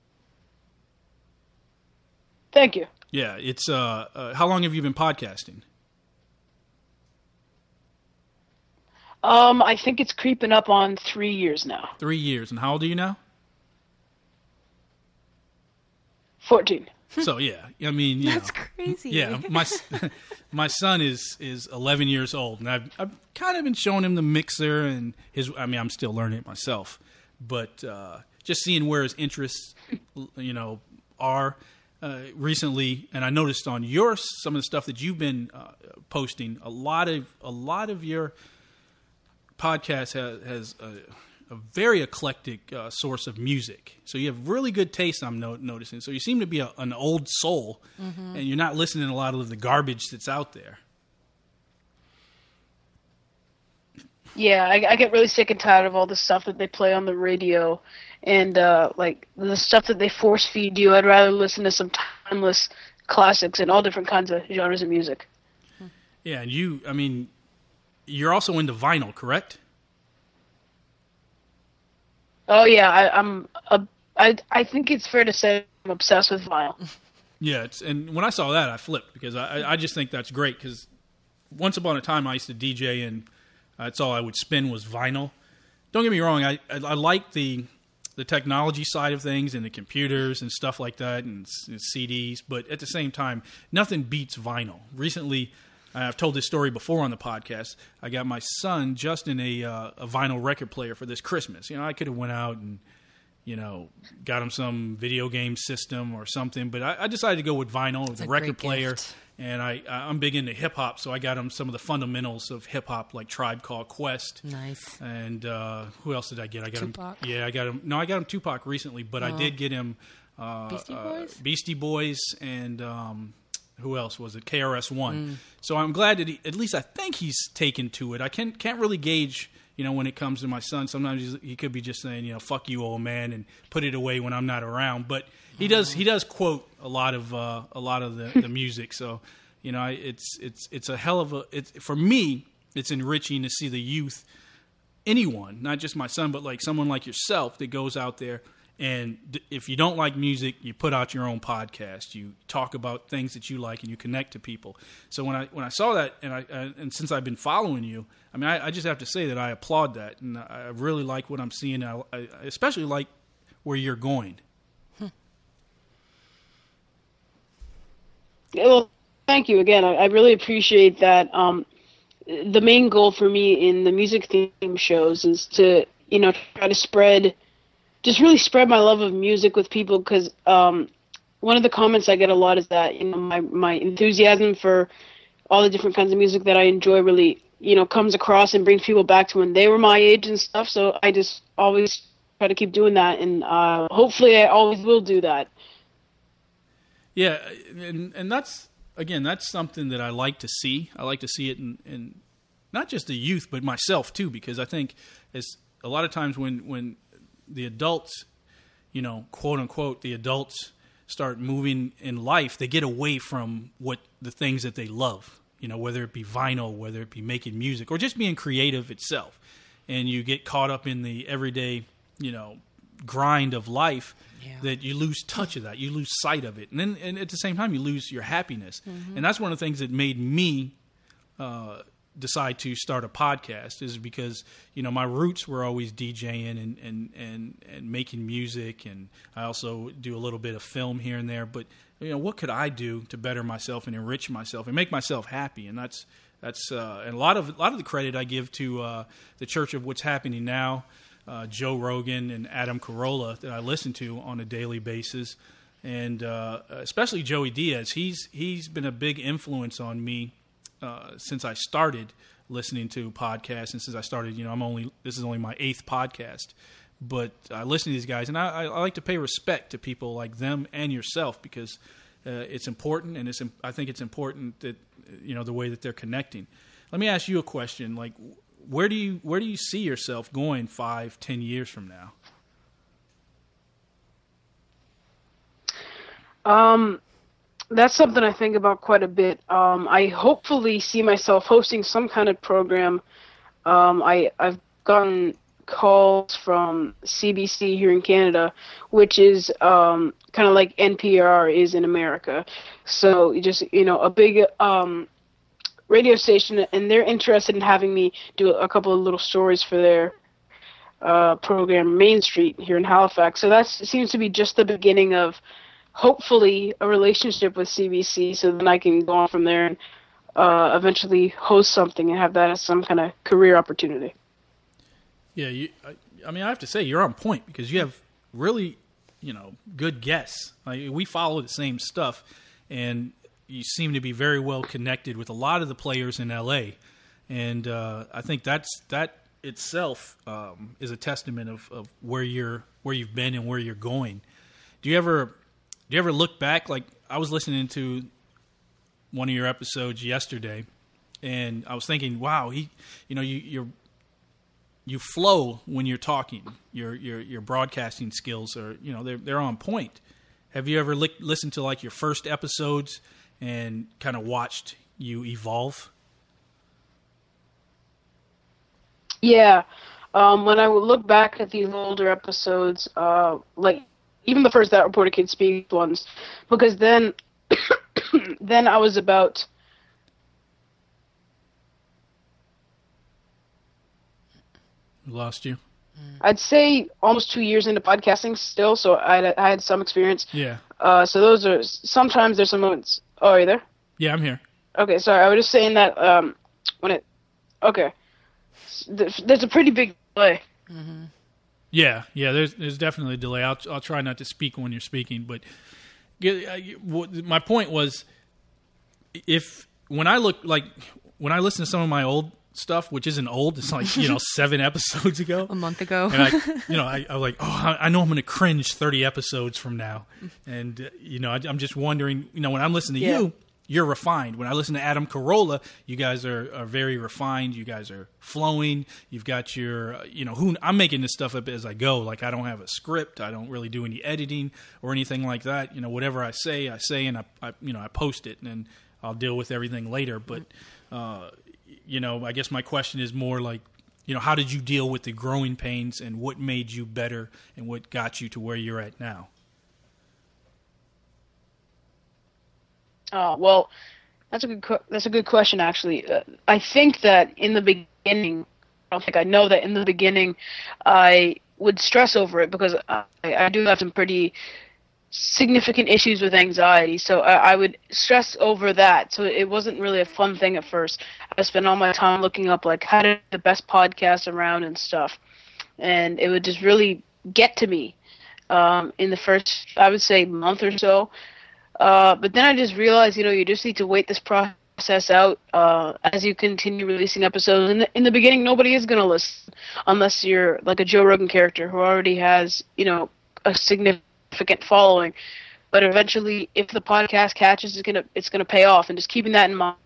Thank you. Yeah, it's. Uh, uh, how long have you been podcasting? Um, I think it's creeping up on three years now. Three years. And how old are you now? Fourteen. So yeah, I mean, you that's know, crazy. Yeah, my my son is is eleven years old, and I've I've kind of been showing him the mixer and his. I mean, I'm still learning it myself, but uh, just seeing where his interests, you know, are uh, recently. And I noticed on your some of the stuff that you've been uh, posting. A lot of a lot of your podcast has, has a, a very eclectic uh, source of music. So you have really good taste, I'm no- noticing. So you seem to be a, an old soul, mm-hmm. and you're not listening to a lot of the garbage that's out there. Yeah, I, I get really sick and tired of all the stuff that they play on the radio and uh, like the stuff that they force feed you. I'd rather listen to some timeless classics and all different kinds of genres of music. Yeah, and you, I mean... You're also into vinyl, correct? Oh yeah, I, I'm. A, I I think it's fair to say I'm obsessed with vinyl. Yeah, it's, and when I saw that, I flipped because I I just think that's great. Because once upon a time, I used to D J, and that's all I would spin was vinyl. Don't get me wrong, I I, I like the the technology side of things and the computers and stuff like that and, and C Ds, but at the same time, nothing beats vinyl. Recently. I've told this story before on the podcast. I got my son, Justin, a uh, a vinyl record player for this Christmas. You know, I could have went out and, you know, got him some video game system or something. But I, I decided to go with vinyl, with a record player. Gift. And I, I'm big into hip hop, so I got him some of the fundamentals of hip hop, like Tribe Called Quest. Nice. And uh, who else did I get? I got Tupac? him. Yeah, I got him. No, I got him Tupac recently, but I did get him uh, Beastie uh, Boys? Beastie Boys, and um, who else was it? K R S One. Mm. So I'm glad that he, at least I think he's taken to it. I can't can't really gauge. You know, when it comes to my son, sometimes he could be just saying, you know, "Fuck you, old man," and put it away when I'm not around. But he does he does quote a lot of uh, a lot of the, the music. So, you know, it's it's it's a hell of a it's for me. It's enriching to see the youth, anyone, not just my son, but like someone like yourself that goes out there. And if you don't like music, you put out your own podcast. You talk about things that you like, and you connect to people. So when I when I saw that, and I and since I've been following you, I mean, I, I just have to say that I applaud that, and I really like what I'm seeing. I, I especially like where you're going. Hmm. Well, thank you again. I, I really appreciate that. Um, the main goal for me in the music theme shows is to, you know, try to spread. Just really spread my love of music with people, because um, one of the comments I get a lot is that, you know, my, my enthusiasm for all the different kinds of music that I enjoy really, you know, comes across and brings people back to when they were my age and stuff. So I just always try to keep doing that, and uh, hopefully I always will do that. Yeah, and and that's, again, that's something that I like to see. I like to see it in, in not just the youth, but myself too, because I think as a lot of times when when the adults, you know, quote unquote, the adults start moving in life, they get away from what the things that they love, you know, whether it be vinyl, whether it be making music, or just being creative itself. And you get caught up in the everyday, you know, grind of life, yeah, that you lose touch of that. You lose sight of it. And then and at the same time, you lose your happiness. Mm-hmm. And that's one of the things that made me uh, decide to start a podcast, is because, you know, my roots were always DJing and, and, and, and making music, and I also do a little bit of film here and there. But, you know, what could I do to better myself and enrich myself and make myself happy? And that's that's uh, and a lot of a lot of the credit I give to uh, the Church of What's Happening Now, uh, Joe Rogan and Adam Carolla, that I listen to on a daily basis, and uh, especially Joey Diaz. He's he's been a big influence on me. Uh, since I started listening to podcasts, and since I started, you know, I'm only this is only my eighth podcast, but I listen to these guys, and I, I like to pay respect to people like them and yourself, because uh, it's important, and it's I think it's important that, you know, the way that they're connecting. Let me ask you a question: like, where do you where do you see yourself going five, ten years from now? Um. That's something I think about quite a bit. Um, I hopefully see myself hosting some kind of program. Um, I, I've gotten calls from C B C here in Canada, which is um, kind of like N P R is in America. So you just, you know, a big um, radio station, and they're interested in having me do a couple of little stories for their uh, program, Main Street, here in Halifax. So that seems to be just the beginning of hopefully a relationship with C B C, so then I can go on from there and uh, eventually host something and have that as some kind of career opportunity. Yeah, you, I, I mean, I have to say you're on point, because you have really, you know, good guests. Like, we follow the same stuff, and you seem to be very well connected with a lot of the players in L A, and uh, I think that's that itself um, is a testament of, of where you're where you've been and where you're going. Do you ever Do you ever look back? Like, I was listening to one of your episodes yesterday, and I was thinking, wow, he, you know, you you're, you flow when you're talking. Your your your broadcasting skills are, you know, they're they're on point. Have you ever li- listened to like your first episodes and kind of watched you evolve? Yeah, um, when I would look back at these older episodes, uh, like. Even the first That Reporter Kid Speaks ones, because then, then I was about. Lost you. I'd say almost two years into podcasting still, so I had, I had some experience. Yeah. Uh, so those are sometimes there's some moments. Oh, are you there? Yeah, I'm here. Okay, sorry. I was just saying that um, when it. Okay, there's a pretty big delay. Mm-hmm. Yeah, yeah. There's there's definitely a delay. I'll I'll try not to speak when you're speaking, but my point was, if when I look like when I listen to some of my old stuff, which isn't old, it's like you know seven episodes ago, A month ago. and I you know I, I was like, oh, I, I know I'm going to cringe thirty episodes from now, and uh, you know I, I'm just wondering, you know, when I'm listening to Yeah. you. You're refined. When I listen to Adam Carolla, you guys are, are very refined. You guys are flowing. You've got your, uh, you know, who I'm making this stuff up as I go. Like I don't have a script. I don't really do any editing or anything like that. You know, whatever I say, I say, and I, I you know, I post it, and then I'll deal with everything later. But, uh, you know, I guess my question is more like, you know, how did you deal with the growing pains, and what made you better, and what got you to where you're at now? Oh, well, that's a good que- that's a good question, actually. Uh, I think that in the beginning, I don't think I know that in the beginning, I would stress over it because I, I do have some pretty significant issues with anxiety, so I, I would stress over that. So it wasn't really a fun thing at first. I spent all my time looking up like how to the best podcasts around and stuff, and it would just really get to me um, in the first, I would say, month or so. Uh, but then I just realized, you know, you just need to wait this process out uh, as you continue releasing episodes. In the, in the beginning, nobody is going to listen unless you're like a Joe Rogan character who already has, you know, a significant following. But eventually, if the podcast catches, it's gonna it's gonna pay off. And just keeping that in mind.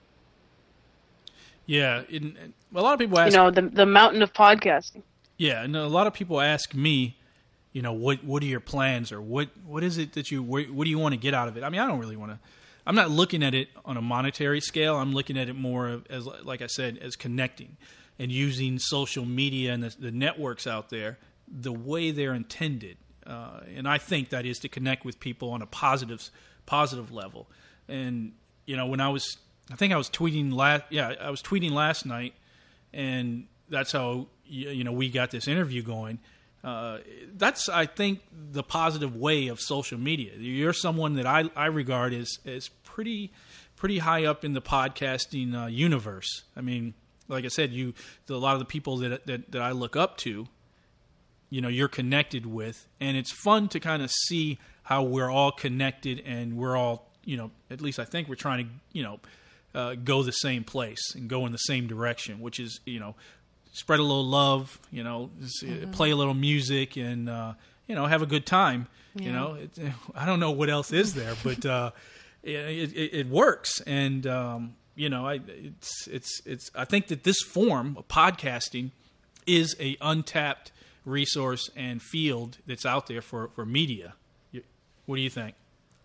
Yeah, in, a lot of people ask. You know, the the mountain of podcasting. Yeah, and a lot of people ask me, you know, what what are your plans, or what what is it that you what, what do you want to get out of it? I mean, I don't really want to. I'm not looking at it on a monetary scale. I'm looking at it more as, like I said, as connecting and using social media and the, the networks out there the way they're intended. Uh, and I think that is to connect with people on a positive positive level. And you know, when I was, I think I was tweeting last, yeah, I was tweeting last night, and that's how you know we got this interview going. Uh, that's, I think, the positive way of social media. You're someone that I, I regard as, as pretty pretty high up in the podcasting uh, universe. I mean, like I said, you the, a lot of the people that, that that I look up to, you know, you're connected with, and it's fun to kind of see how we're all connected, and we're all, you know, at least I think we're trying to, you know, uh, go the same place and go in the same direction, which is, you know, spread a little love, you know, mm-hmm. play a little music, and uh, you know, have a good time. Yeah. You know, it, I don't know what else is there, but uh, it, it, it works, and um, you know, I it's it's it's. I think that this form of podcasting is a untapped resource and field that's out there for, for media. What do you think?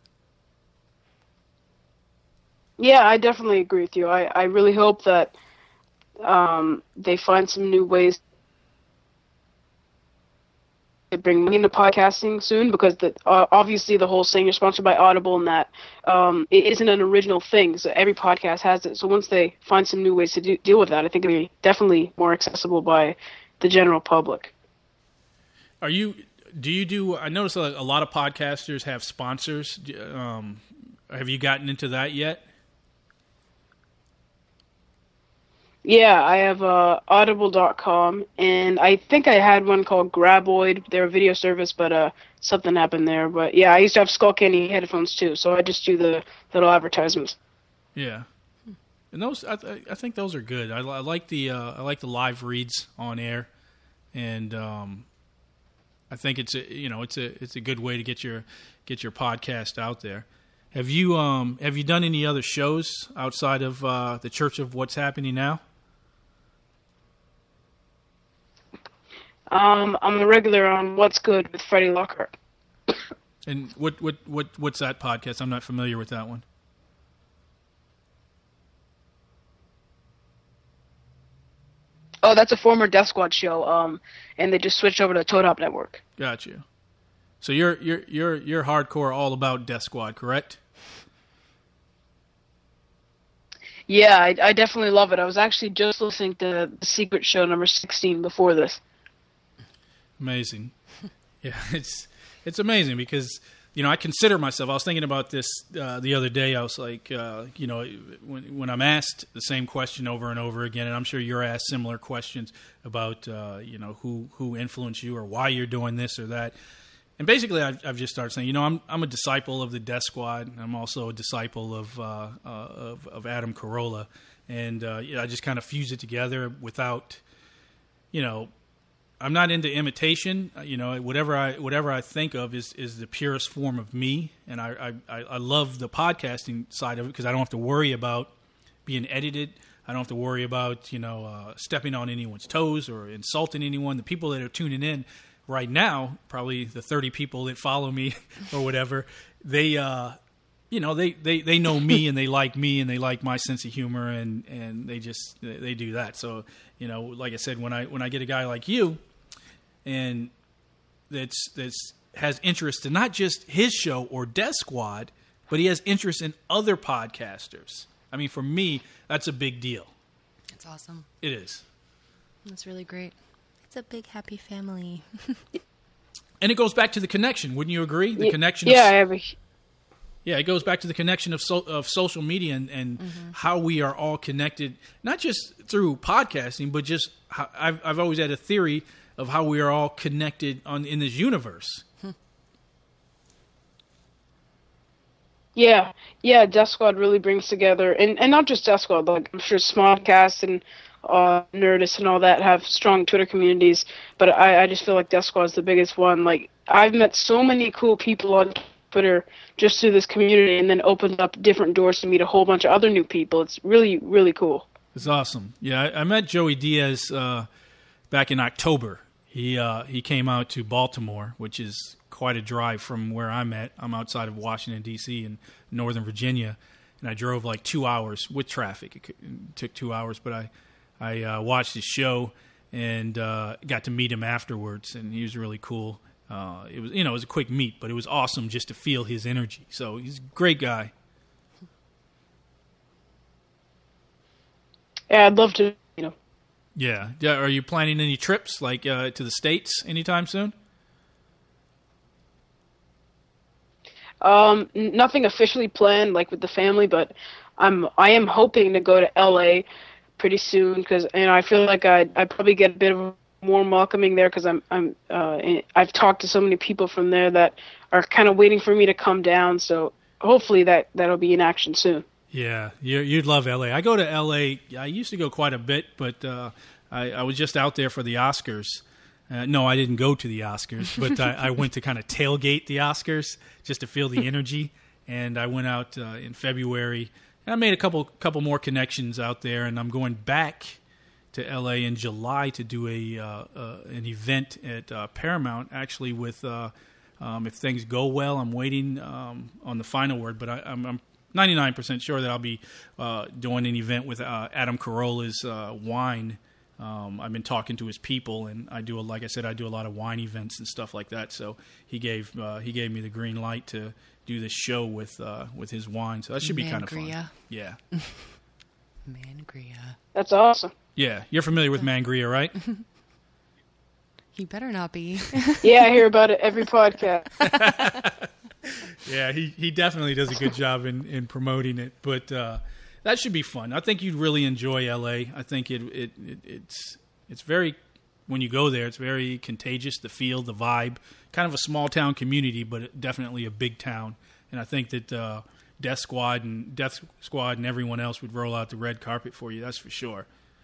Yeah, I definitely agree with you. I, I really hope that um, they find some new ways to bring money into podcasting soon, because the, uh, obviously the whole thing is sponsored by Audible, and that um, it isn't an original thing, so every podcast has it. So once they find some new ways to do, deal with that, I think it'll be definitely more accessible by the general public. Are you? Do you do? I notice a, a lot of podcasters have sponsors. Um, have you gotten into that yet? Yeah, I have uh, audible dot com, and I think I had one called Graboid. They're a video service, but uh, something happened there. But yeah, I used to have Skull Candy headphones too, so I just do the little advertisements. Yeah, and those I, I think those are good. I, I like the uh, I like the live reads on air, and um, I think it's a, you know it's a it's a good way to get your get your podcast out there. Have you um have you done any other shows outside of uh, the Church of What's Happening Now? Um, I'm a regular on What's Good with Freddie Lockhart. And what, what, what what's that podcast? I'm not familiar with that one. Oh, that's a former Death Squad show, um, and they just switched over to Toad Hop Network. Got you. So you're you're you're you're hardcore all about Death Squad, correct? Yeah, I, I definitely love it. I was actually just listening to the Secret Show number sixteen before this. Amazing. Yeah, it's it's amazing because you know, I consider myself, I was thinking about this uh, the other day. I was like, uh, you know, when, when I'm asked the same question over and over again, and I'm sure you're asked similar questions about, uh, you know, who, who influenced you or why you're doing this or that. And basically, I've, I've just started saying, you know, I'm I'm a disciple of the Death Squad. I'm also a disciple of uh, uh, of, of Adam Carolla. And uh, you know, I just kind of fuse it together without, you know, I'm not into imitation. You know, whatever I whatever I think of is, is the purest form of me, and I I, I love the podcasting side of it because I don't have to worry about being edited. I don't have to worry about you know uh, stepping on anyone's toes or insulting anyone. The people that are tuning in right now, probably the thirty people that follow me or whatever, they uh, you know they, they, they know me and they like me and they like my sense of humor and, and they just they do that. So you know, like I said, when I when I get a guy like you. And that's that's has interest in not just his show or Death Squad, but he has interest in other podcasters. I mean, for me, that's a big deal. That's awesome. It is. That's really great. It's a big, happy family. And it goes back to the connection. Wouldn't you agree? The yeah, connection. Yeah, of, I have a, yeah, it goes back to the connection of so, of social media and, and mm-hmm. how we are all connected, not just through podcasting, but just how, I've I've always had a theory of how we are all connected on in this universe. Hmm. Yeah, yeah, Death Squad really brings together, and, and not just Death Squad, like I'm sure Smodcast and uh, Nerdist and all that have strong Twitter communities, but I, I just feel like Death Squad is the biggest one. Like, I've met so many cool people on Twitter just through this community and then opened up different doors to meet a whole bunch of other new people. It's really, really cool. It's awesome. Yeah, I, I met Joey Diaz uh, back in October. He uh, he came out to Baltimore, which is quite a drive from where I'm at. I'm outside of Washington, D C in Northern Virginia, and I drove like two hours with traffic. It, it took two hours, but I, I uh, watched his show and uh, got to meet him afterwards, and he was really cool. Uh, it was you know it was a quick meet, but it was awesome just to feel his energy. So he's a great guy. Yeah, I'd love to, you know. Yeah. yeah. Are you planning any trips, like uh, to the States, anytime soon? Um, n- nothing officially planned, like with the family, but I'm I am hoping to go to L A pretty soon because you know I feel like I I probably get a bit of warm welcoming there because I'm I'm uh, I've talked to so many people from there that are kind of waiting for me to come down. So hopefully that that'll be in action soon. Yeah, you, you'd love L A. I go to L A. I used to go quite a bit, but uh, I, I was just out there for the Oscars. Uh, no, I didn't go to the Oscars, but I, I went to kind of tailgate the Oscars just to feel the energy. And I went out uh, in February, and I made a couple couple more connections out there. And I'm going back to L A in July to do a uh, uh, an event at uh, Paramount, actually with uh, um, if things go well. I'm waiting um, on the final word, but I, I'm, I'm ninety-nine percent sure that I'll be uh, doing an event with uh, Adam Carolla's uh, wine. Um, I've been talking to his people, and I do, a, like I said, I do a lot of wine events and stuff like that. So he gave uh, he gave me the green light to do this show with uh, with his wine. So that should be kind of fun. Yeah, Mangria. That's awesome. Yeah, you're familiar with Mangria, right? He better not be. Yeah, I hear about it every podcast. Yeah, he, he definitely does a good job in, in promoting it, but uh, that should be fun. I think you'd really enjoy L A. I think it, it, it it's it's very, when you go there, it's very contagious, the feel, the vibe, kind of a small town community, but definitely a big town. And I think that uh, Death Squad and Death Squad and everyone else would roll out the red carpet for you, that's for sure.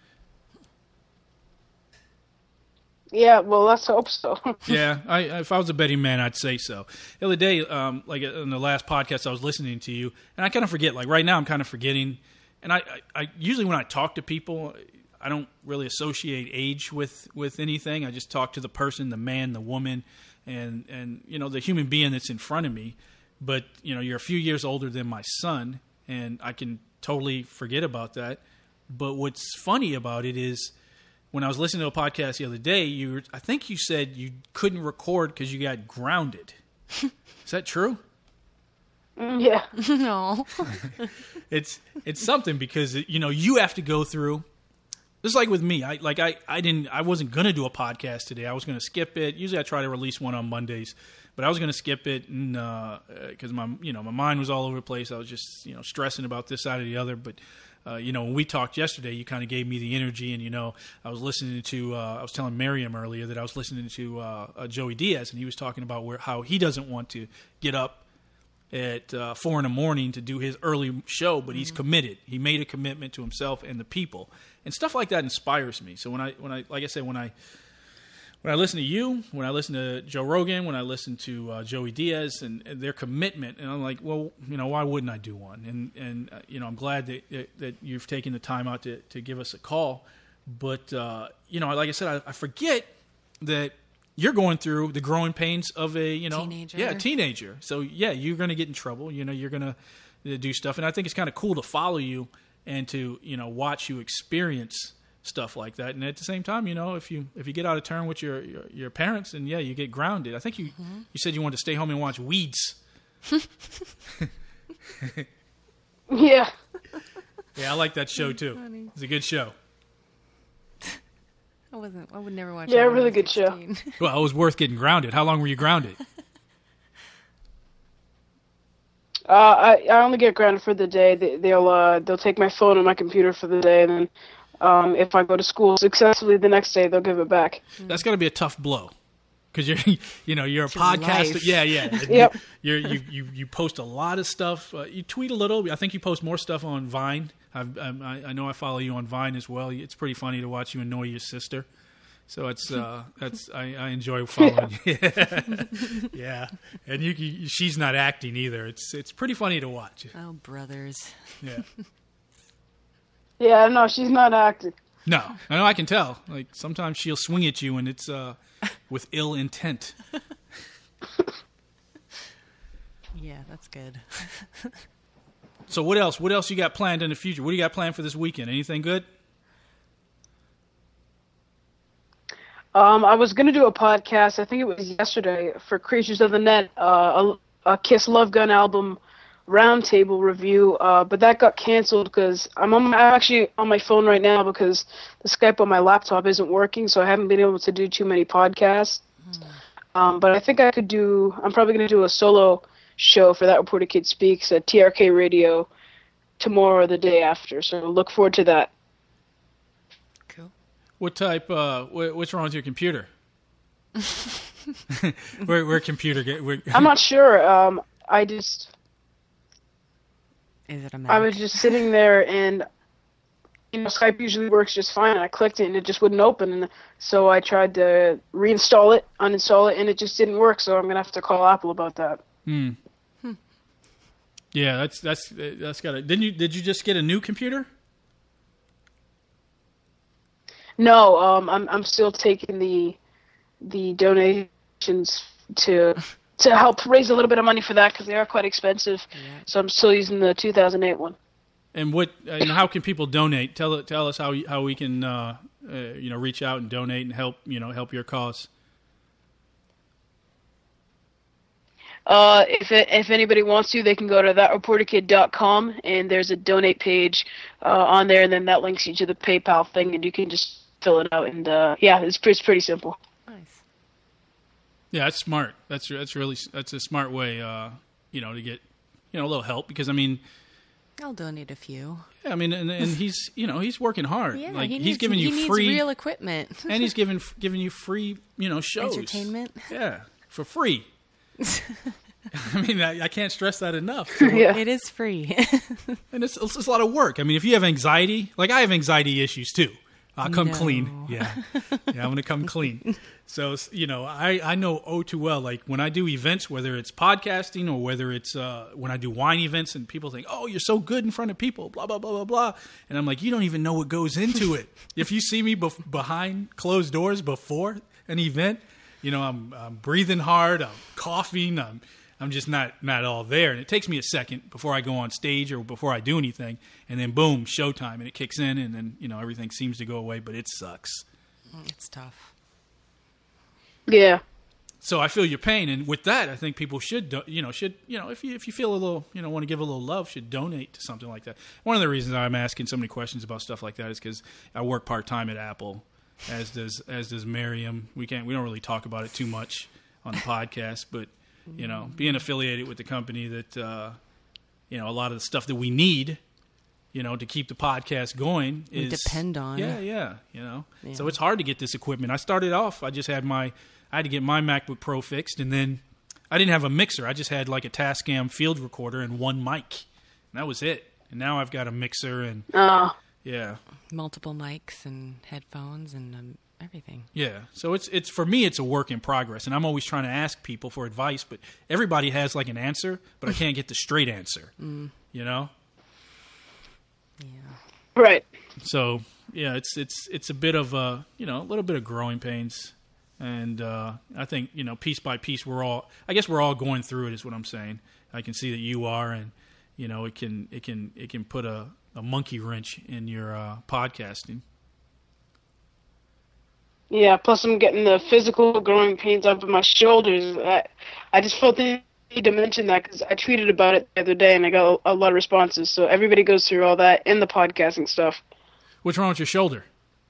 Yeah, well, let's hope so. Yeah, I, if I was a betting man, I'd say so. The other day, um, like in the last podcast, I was listening to you, and I kind of forget. Like right now, I'm kind of forgetting. And I, I, I usually when I talk to people, I don't really associate age with, with anything. I just talk to the person, the man, the woman, and and you know the human being that's in front of me. But you know, you're a few years older than my son, and I can totally forget about that. But what's funny about it is, when I was listening to a podcast the other day, you were, I think you said you couldn't record because you got grounded. Is that true? Yeah. No. it's it's something because you know you have to go through Just like with me, I like I, I didn't I wasn't gonna do a podcast today. I was gonna skip it. Usually I try to release one on Mondays, but I was gonna skip it and because uh, my you know my mind was all over the place. I was just you know stressing about this side or the other. But uh, you know when we talked yesterday, you kind of gave me the energy, and you know I was listening to uh, I was telling Miriam earlier that I was listening to uh, uh, Joey Diaz, and he was talking about where how he doesn't want to get up at uh, four in the morning to do his early show, but he's committed. He made a commitment to himself and the people, and stuff like that inspires me. So when I, when I, like I said, when I, when I listen to you, when I listen to Joe Rogan, when I listen to uh, Joey Diaz and, and their commitment, and I'm like, well, you know, why wouldn't I do one? And and uh, you know, I'm glad that, that that you've taken the time out to to give us a call. But uh, you know, like I said, I, I forget that you're going through the growing pains of a, you know, Teenager. yeah, teenager. So yeah, you're going to get in trouble. You know, you're going to do stuff, and I think it's kind of cool to follow you and to you know watch you experience stuff like that. And at the same time, you know, if you if you get out of turn with your your, your parents, and yeah, you get grounded. I think you mm-hmm. you said you wanted to stay home and watch Weeds. Yeah. Yeah, I like that show too. Funny. It's a good show. I wasn't. I would never watch. Yeah, it a really good show. Well, it was worth getting grounded. How long were you grounded? Uh, I I only get grounded for the day. They, they'll uh they'll take my phone and my computer for the day, and then um if I go to school successfully the next day, they'll give it back. That's got to be a tough blow, because you're you know you're a It's your podcaster. life. Yeah, yeah. Yep. You're, you you you post a lot of stuff. Uh, you tweet a little. I think you post more stuff on Vine. I've, I, I know I follow you on Vine as well. It's pretty funny to watch you annoy your sister. So it's uh, that's I, I enjoy following you. Yeah, and you, you she's not acting either. It's it's pretty funny to watch. Oh, brothers. Yeah. Yeah, no, she's not acting. No, I know I can tell. Like sometimes she'll swing at you, and it's uh, with ill intent. Yeah, that's good. So what else? What else you got planned in the future? What do you got planned for this weekend? Anything good? Um, I was gonna do a podcast. I think it was yesterday for Creatures of the Net, uh, a, a Kiss Love Gun album roundtable review. Uh, but that got canceled because I'm on my, I'm actually on my phone right now because the Skype on my laptop isn't working, so I haven't been able to do too many podcasts. Mm. Um, but I think I could do. I'm probably gonna do a solo show for That Reporter Kid Speaks at T R K Radio tomorrow or the day after. So look forward to that. Cool. What type? Uh, what, what's wrong with your computer? where, where computer get? Where, I'm not sure. Um, I just. Is it a Mac? I was just sitting there, and you know, Skype usually works just fine. And I clicked it, and it just wouldn't open. And so I tried to reinstall it, uninstall it, and it just didn't work. So I'm gonna have to call Apple about that. Hmm. hmm. Yeah, that's that's that's got it. Didn't you? Did you just get a new computer? No, um, I'm I'm still taking the the donations to to help raise a little bit of money for that because they are quite expensive. Yeah. So I'm still using the two thousand eight one. And what? Uh, and how can people donate? Tell tell us how how we can uh, uh, you know reach out and donate and help you know help your cause. Uh, if it, if anybody wants to, they can go to that reporter kid dot com and there's a donate page uh, on there, and then that links you to the PayPal thing, and you can just fill it out. And uh, yeah, it's pretty, it's pretty simple. Nice. Yeah, that's smart. That's that's really that's a smart way, uh, you know, to get you know a little help because I mean, I'll donate a few. yeah, I mean, and, and he's you know he's working hard. Yeah, like he he's needs, giving you he free needs real equipment and he's giving giving you free you know shows, entertainment. Yeah, for free. I mean, I, I can't stress that enough. So, Yeah. It is free. and it's, it's it's a lot of work. I mean, if you have anxiety, like I have anxiety issues too. I'll come No. clean. Yeah. Yeah, I'm going to come clean. So, you know, I, I know oh too well, like when I do events, whether it's podcasting or whether it's uh, when I do wine events and people think, oh, you're so good in front of people, blah, blah, blah, blah, blah. And I'm like, you don't even know what goes into it. If you see me bef- behind closed doors before an event, you know, I'm, I'm breathing hard, I'm coughing, I'm I'm just not, not all there. And it takes me a second before I go on stage or before I do anything. And then, boom, showtime. And it kicks in. And then, you know, everything seems to go away. But it sucks. It's tough. Yeah. so I feel your pain, and with that, I think people should, do, you know, should you know, if you if you feel a little, you know, want to give a little love, should donate to something like that. One of the reasons I'm asking so many questions about stuff like that is because I work part time at Apple, as does as does Miriam. We can't, we don't really talk about it too much on the podcast, but you know, being affiliated with the company that, uh, you know, a lot of the stuff that we need, you know, to keep the podcast going is we depend on. Yeah, yeah, you know. Yeah. So it's hard to get this equipment. I started off, I just had my, I had to get my MacBook Pro fixed, and then I didn't have a mixer. I just had like a Tascam field recorder and one mic, and that was it. And now I've got a mixer and Uh, yeah, Multiple mics and headphones and um, everything. yeah. So it's it's for me, it's a work in progress, and I'm always trying to ask people for advice, but everybody has like an answer, but I can't get the straight answer. Mm. You know. Yeah. right. So yeah, it's it's it's a bit of a you know a little bit of growing pains, and uh, I think you know piece by piece we're all I guess we're all going through it is what I'm saying. I can see that you are, and you know it can it can it can put a, a monkey wrench in your uh, podcasting. Yeah, plus I'm getting the physical growing pains up in my shoulders. I, I just felt the need to mention that because I tweeted about it the other day and I got a, a lot of responses. So everybody goes through all that in the podcasting stuff. What's wrong with your shoulder?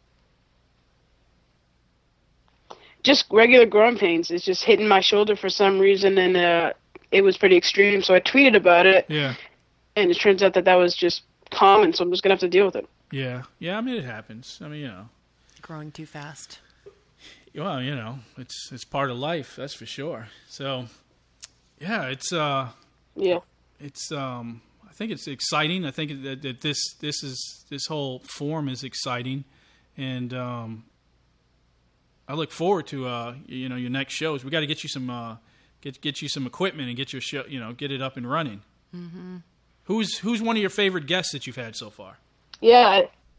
Just regular growing pains. It's just hitting my shoulder for some reason, and uh, it was pretty extreme. So I tweeted about it, Yeah, and it turns out that that was just common, so I'm just going to have to deal with it. yeah, yeah. I mean, it happens. I mean, you know, Growing too fast. well, you know, it's it's part of life, that's for sure. So, yeah, it's uh, Yeah. it's um, I think it's exciting. I think that, that this this is this whole form is exciting, and um, I look forward to uh, you know, your next shows. We got to get you some uh, get get you some equipment and get your show, you know, get it up and running. Mm-hmm. Who's who's one of your favorite guests that you've had so far? Yeah.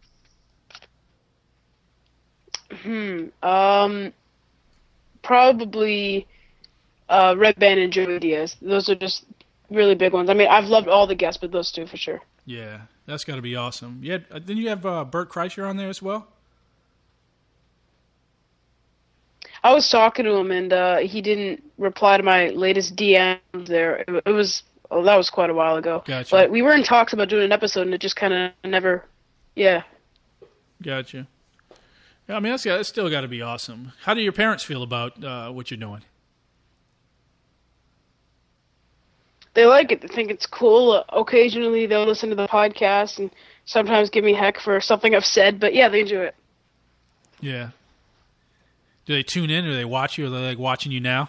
Hmm. Um. Probably uh, Red Band and Joey Diaz. Those are just really big ones. I mean, I've loved all the guests, but those two for sure. Yeah, that's got to be awesome. You had, uh, didn't you have uh, Bert Kreischer on there as well? I was talking to him, and uh, he didn't reply to my latest D M there. It, it was oh, that was quite a while ago. Gotcha. But we were in talks about doing an episode, and it just kind of never. Yeah. Gotcha. Yeah, I mean, that's, that's still got to be awesome. How do your parents feel about uh, what you're doing? They like it. They think it's cool. Uh, occasionally, they'll listen to the podcast and sometimes give me heck for something I've said. But yeah, they enjoy it. Yeah. Do they tune in, or they watch you, or are they like watching you now?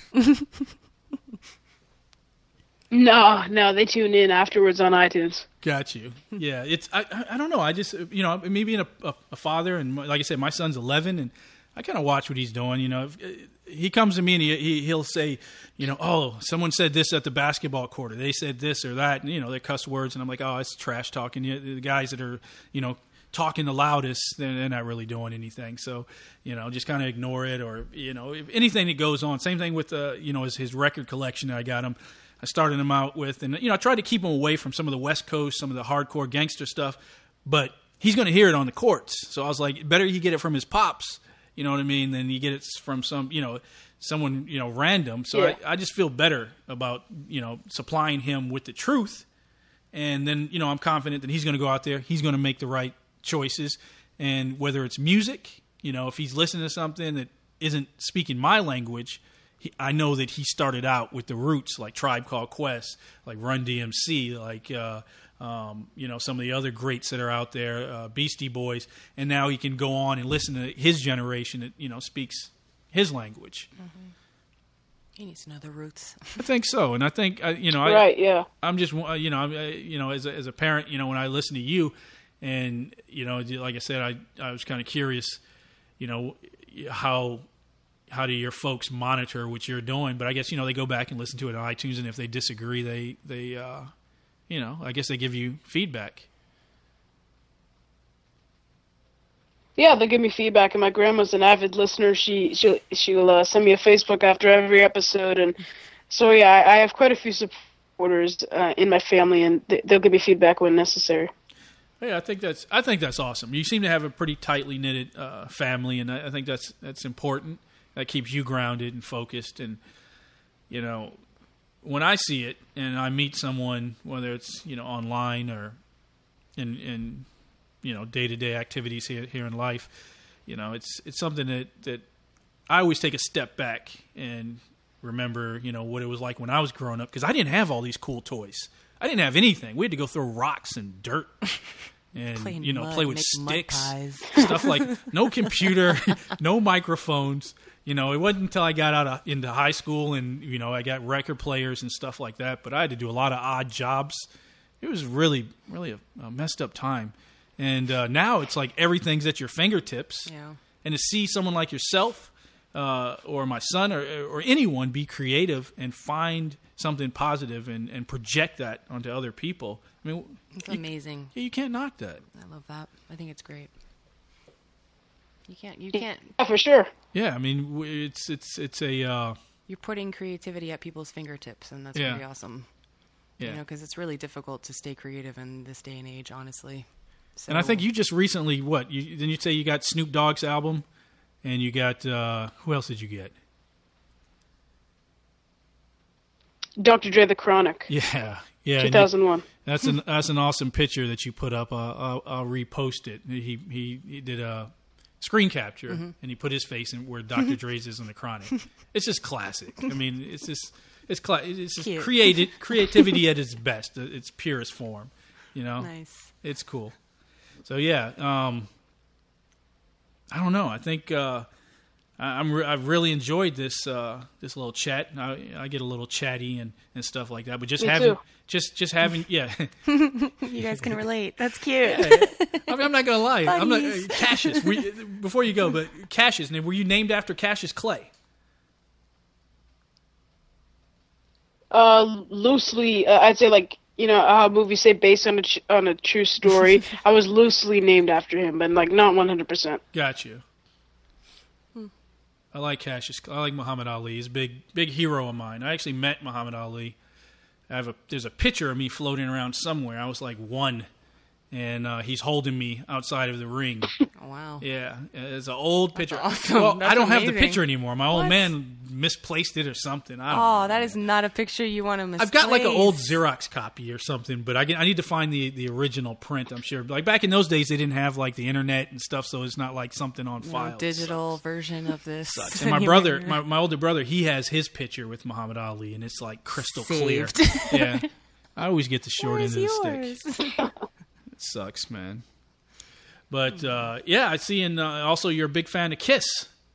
No, no, they tune in afterwards on iTunes. Got you. Yeah, it's I I I don't know. I just you know me being a, a, a father, and like I said, my son's eleven, and I kind of watch what he's doing. You know, if, he comes to me and he, he he'll say, you know, oh, someone said this at the basketball court, or they said this or that, and you know, they're cuss words, and I'm like, oh, it's trash talking. The guys that are you know talking the loudest, they're, they're not really doing anything. So you know, just kind of ignore it, or you know, if anything that goes on. Same thing with uh, you know his, his record collection that I got him. I started him out with, and you know, I tried to keep him away from some of the West Coast, some of the hardcore gangster stuff, but he's going to hear it on the courts. So I was like, better he get it from his pops, you know what I mean, than you get it from some, you know, someone, you know, random. So yeah. I, I just feel better about, you know, supplying him with the truth. And then, you know, I'm confident that he's going to go out there, he's going to make the right choices. And whether it's music, you know, if he's listening to something that isn't speaking my language, I know that he started out with the roots, like Tribe Called Quest, like Run D M C, like uh, um, you know some of the other greats that are out there, uh, Beastie Boys, and now he can go on and listen to his generation that you know speaks his language. Mm-hmm. He needs to know the roots. I think so, and I think uh, you know, I, Right? Yeah. I'm just uh, you know, I'm, uh, you know, as a, as a parent, you know, when I listen to you, and you know, like I said, I I was kind of curious, you know, how. How do your folks monitor what you're doing? But I guess, you know, they go back and listen to it on iTunes, and if they disagree, they, they uh, you know, I guess they give you feedback. Yeah, they'll give me feedback, and my grandma's an avid listener. She, she'll, she'll uh, send me a Facebook after every episode, and so, yeah, I, I have quite a few supporters uh, in my family, and they, they'll give me feedback when necessary. Yeah, I think that's I think that's awesome. You seem to have a pretty tightly knitted uh, family, and I, I think that's that's important. that keeps you grounded and focused. And you know, when I see it and I meet someone, whether it's you know online or in in you know day to day activities here here in life, you know, it's it's something that that I always take a step back and remember, you know, what it was like when I was growing up, because I didn't have all these cool toys. I didn't have anything. We had to go throw rocks and dirt and, Play in you know, mud, play with make mud sticks, pies. stuff like no computer, no microphones. You know, it wasn't until I got out of, into high school and, you know, I got record players and stuff like that. But I had to do a lot of odd jobs. It was really, really a, a messed up time. And uh, now it's like everything's at your fingertips. Yeah. And to see someone like yourself uh, or my son or, or anyone be creative and find something positive and, and project that onto other people, I mean, It's you, amazing. you can't knock that. I love that. I think it's great. You can't. You can't. Yeah, for sure. Yeah, I mean, w- it's it's it's a uh, You're putting creativity at people's fingertips, and that's Yeah. pretty awesome. yeah. You know, because it's really difficult to stay creative in this day and age, honestly. So, And I think you just recently, what, you, didn't you say you got Snoop Dogg's album? And you got, uh, who else did you get? Doctor Dre the Chronic, Yeah, yeah. and two thousand one. you- That's an that's an awesome picture that you put up. Uh, I'll, I'll repost it. He he, he did a screen capture, Mm-hmm. and he put his face in where Doctor Dre's is in the Chronic. It's just classic. I mean, it's just it's cla- it's just Cute. created creativity at its best, its purest form. You know, Nice. it's cool. So yeah, um, I don't know. I think uh, I- I'm re- I've really enjoyed this uh, this little chat. I, I get a little chatty and, and stuff like that. But just Me having too. just just having yeah. You guys can relate. That's cute. I mean, I'm not gonna lie. I'm not Buddies. uh, Cassius. Were you, before you go, but Cassius, were you named after Cassius Clay? Uh, loosely, uh, I'd say like you know how movies say based on a ch- on a true story. I was loosely named after him, but like not one hundred percent. Got you. I like Cassius. I like Muhammad Ali. He's a big, big hero of mine. I actually met Muhammad Ali. I have a there's a picture of me floating around somewhere. I was like one, and uh, he's holding me outside of the ring. Oh, wow. Yeah, it's an old picture. awesome. Well, That's I don't have the amazing. picture anymore. My old What? man misplaced it or something. I don't Oh, know, that man. is not a picture you want to misplace. I've got like an old Xerox copy or something, but I, get, I need to find the, the original print. I'm sure. Like back in those days, they didn't have like the internet and stuff, so it's not like something on No, file. digital version of this. Sucks. And my brother, my, my older brother, he has his picture with Muhammad Ali, and it's like crystal Saved. clear. Yeah, I always get the short Where's end of the yours? stick. It sucks, man. But uh, yeah, I see. And uh, also, you're a big fan of Kiss.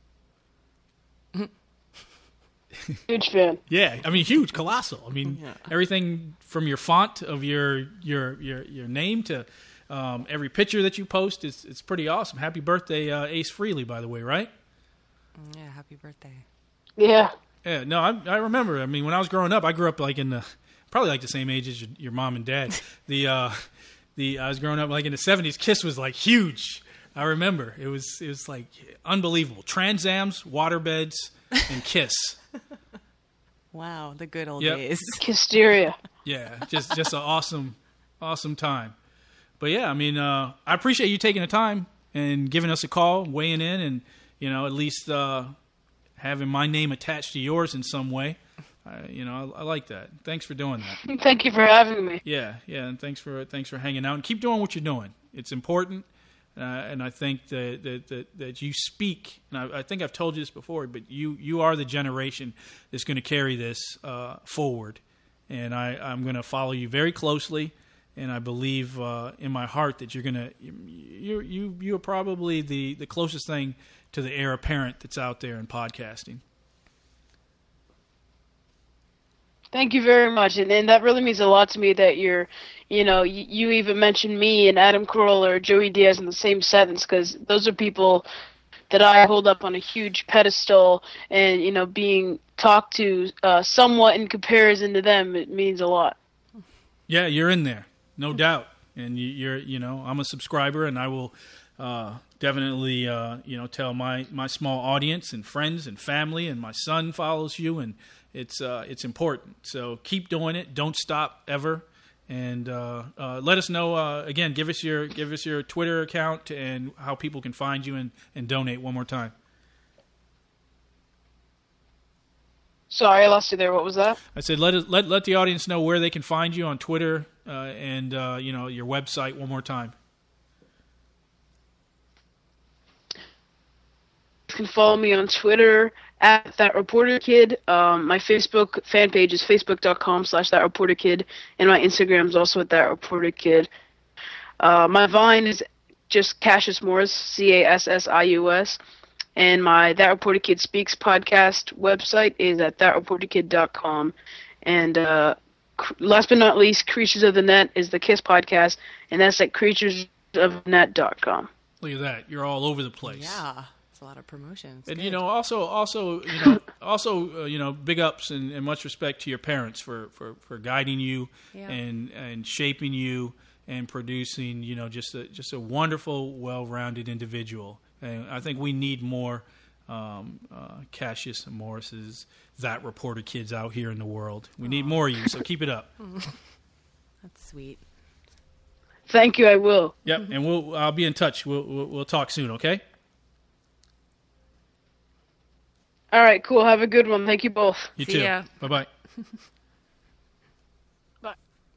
Huge fan. Yeah, I mean, huge, colossal. I mean, Yeah. everything from your font of your your your your name to um, every picture that you post is it's pretty awesome. Happy birthday, uh, Ace Frehley, by the way, right? Yeah, happy birthday. Yeah. Yeah, no, I, I remember. I mean, when I was growing up, I grew up like in the probably like the same age as your, your mom and dad. The uh, the I was growing up like in the seventies. Kiss was like huge. I remember it was it was like unbelievable. Transams, waterbeds, and Kiss. Wow, the good old Yep. days. Hysteria. Yeah, just just an awesome, awesome time. But yeah, I mean, uh, I appreciate you taking the time and giving us a call, weighing in, and you know, at least uh, having my name attached to yours in some way. I, you know, I, I like that. Thanks for doing that. Thank you for having me. Yeah, yeah, and thanks for thanks for hanging out and keep doing what you're doing. It's important, uh, and I think that that, that that you speak. And I, I think I've told you this before, but you you are the generation that's going to carry this uh, forward, and I I'm going to follow you very closely. And I believe uh, in my heart that you're gonna you you you are probably the, the closest thing to the heir apparent that's out there in podcasting. Thank you very much, and, and that really means a lot to me that you're, you know, you, you even mentioned me and Adam Carolla or Joey Diaz in the same sentence, because those are people that I hold up on a huge pedestal, and you know, being talked to uh, somewhat in comparison to them, it means a lot. Yeah, you're in there, no doubt, and you, you're you know I'm a subscriber, and I will uh, definitely uh, you know tell my my small audience and friends and family, and my son follows you, and it's uh, it's important. So keep doing it, don't stop ever, and uh, uh, let us know uh, again. Give us your give us your Twitter account and how people can find you and, and donate one more time. Sorry, I lost you there. What was that? I said let it, let let the audience know where they can find you on Twitter uh, and uh, you know your website one more time. You can follow me on Twitter at That Reporter Kid. Um, my Facebook fan page is facebook.com slash That Reporter Kid, and my Instagram is also at That Reporter Kid. Uh, my Vine is just Cassius Morris, C A S S I U S. And my That Reporter Kid Speaks podcast website is at that reporter kid dot com. And uh, last but not least, Creatures of the Net is the KISS podcast, and that's at creatures of net dot com. Look at that. You're all over the place. Yeah. It's a lot of promotions. And, Good. you know, also, also, you know, also, uh, you know, big ups and, and much respect to your parents for, for, for guiding you Yeah. and and shaping you and producing, you know, just a, just a wonderful, well-rounded individual. And I think we need more um, uh, Cassius Morris's That Reporter Kids out here in the world. We need more of you, so keep it up. That's sweet. Thank you, I will. Yep, and we'll I'll be in touch. We'll we'll, we'll talk soon, okay? All right, cool. Have a good one. Thank you both. You See too. ya. Bye-bye. Bye.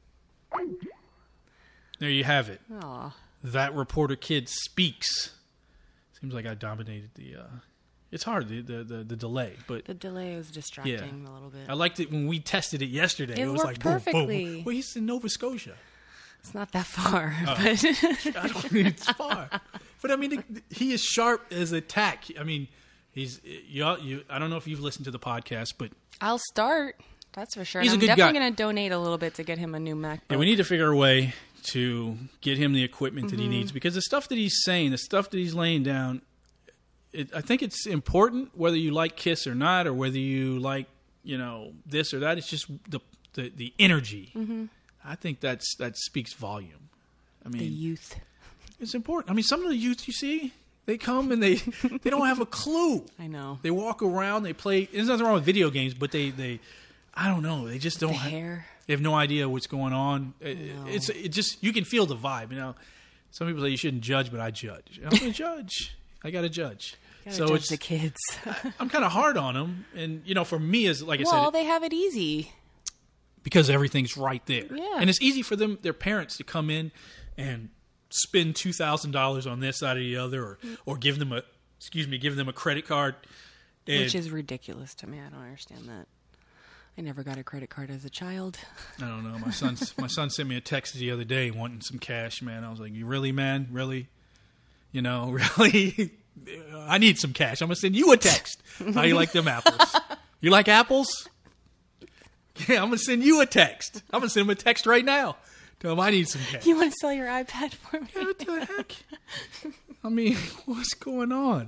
There you have it. Aw. That Reporter Kid Speaks. Seems like I dominated the. Uh, it's hard the, the the the delay, but The delay was distracting a little bit. I liked it when we tested it yesterday. It It, was worked like boom, boom, perfectly. boom. Well, he's in Nova Scotia. It's not that far. Oh. But I don't mean it's far, but I mean he is sharp as a tack. I mean he's you. you I don't know if you've listened to the podcast, but I'll start. That's for sure. He's And a I'm good definitely guy. going to donate a little bit to get him a new MacBook. yeah, we need to figure a way to get him the equipment that he Mm-hmm. needs because the stuff that he's saying, the stuff that he's laying down. It, I think it's important whether you like KISS or not, or whether you like, you know, this or that. It's just the the, the energy. Mm-hmm. I think that's that speaks volume. I mean, the youth. it's important. I mean, some of the youth you see, they come and they they don't have a clue. I know. They walk around, they play. There's nothing wrong with video games, but they they, I don't know. They just don't. The ha- hair. They have no idea what's going on. It, it's it just you can feel the vibe. You know, some people say you shouldn't judge, but I judge. I'm going to judge. I got to judge. Gotta so judge it's the kids. I'm kind of hard on them, and you know, for me, as like I well, said, they have it easy. because everything's right there, Yeah. and it's easy for them, their parents, to come in and spend two thousand dollars on this side or the other, or or give them a excuse me, give them a credit card, and, Which is ridiculous to me. I don't understand that. I never got a credit card as a child. I don't know. My son, my son sent me a text the other day wanting some cash. Man, I was like, "You really, man? Really? You know, really? I need some cash. I'm gonna send you a text. How you like them apples? You like apples? Yeah, I'm gonna send you a text. I'm gonna send him a text right now. Tell him I need some cash. You want to sell your iPad for me? What the heck? I mean, what's going on?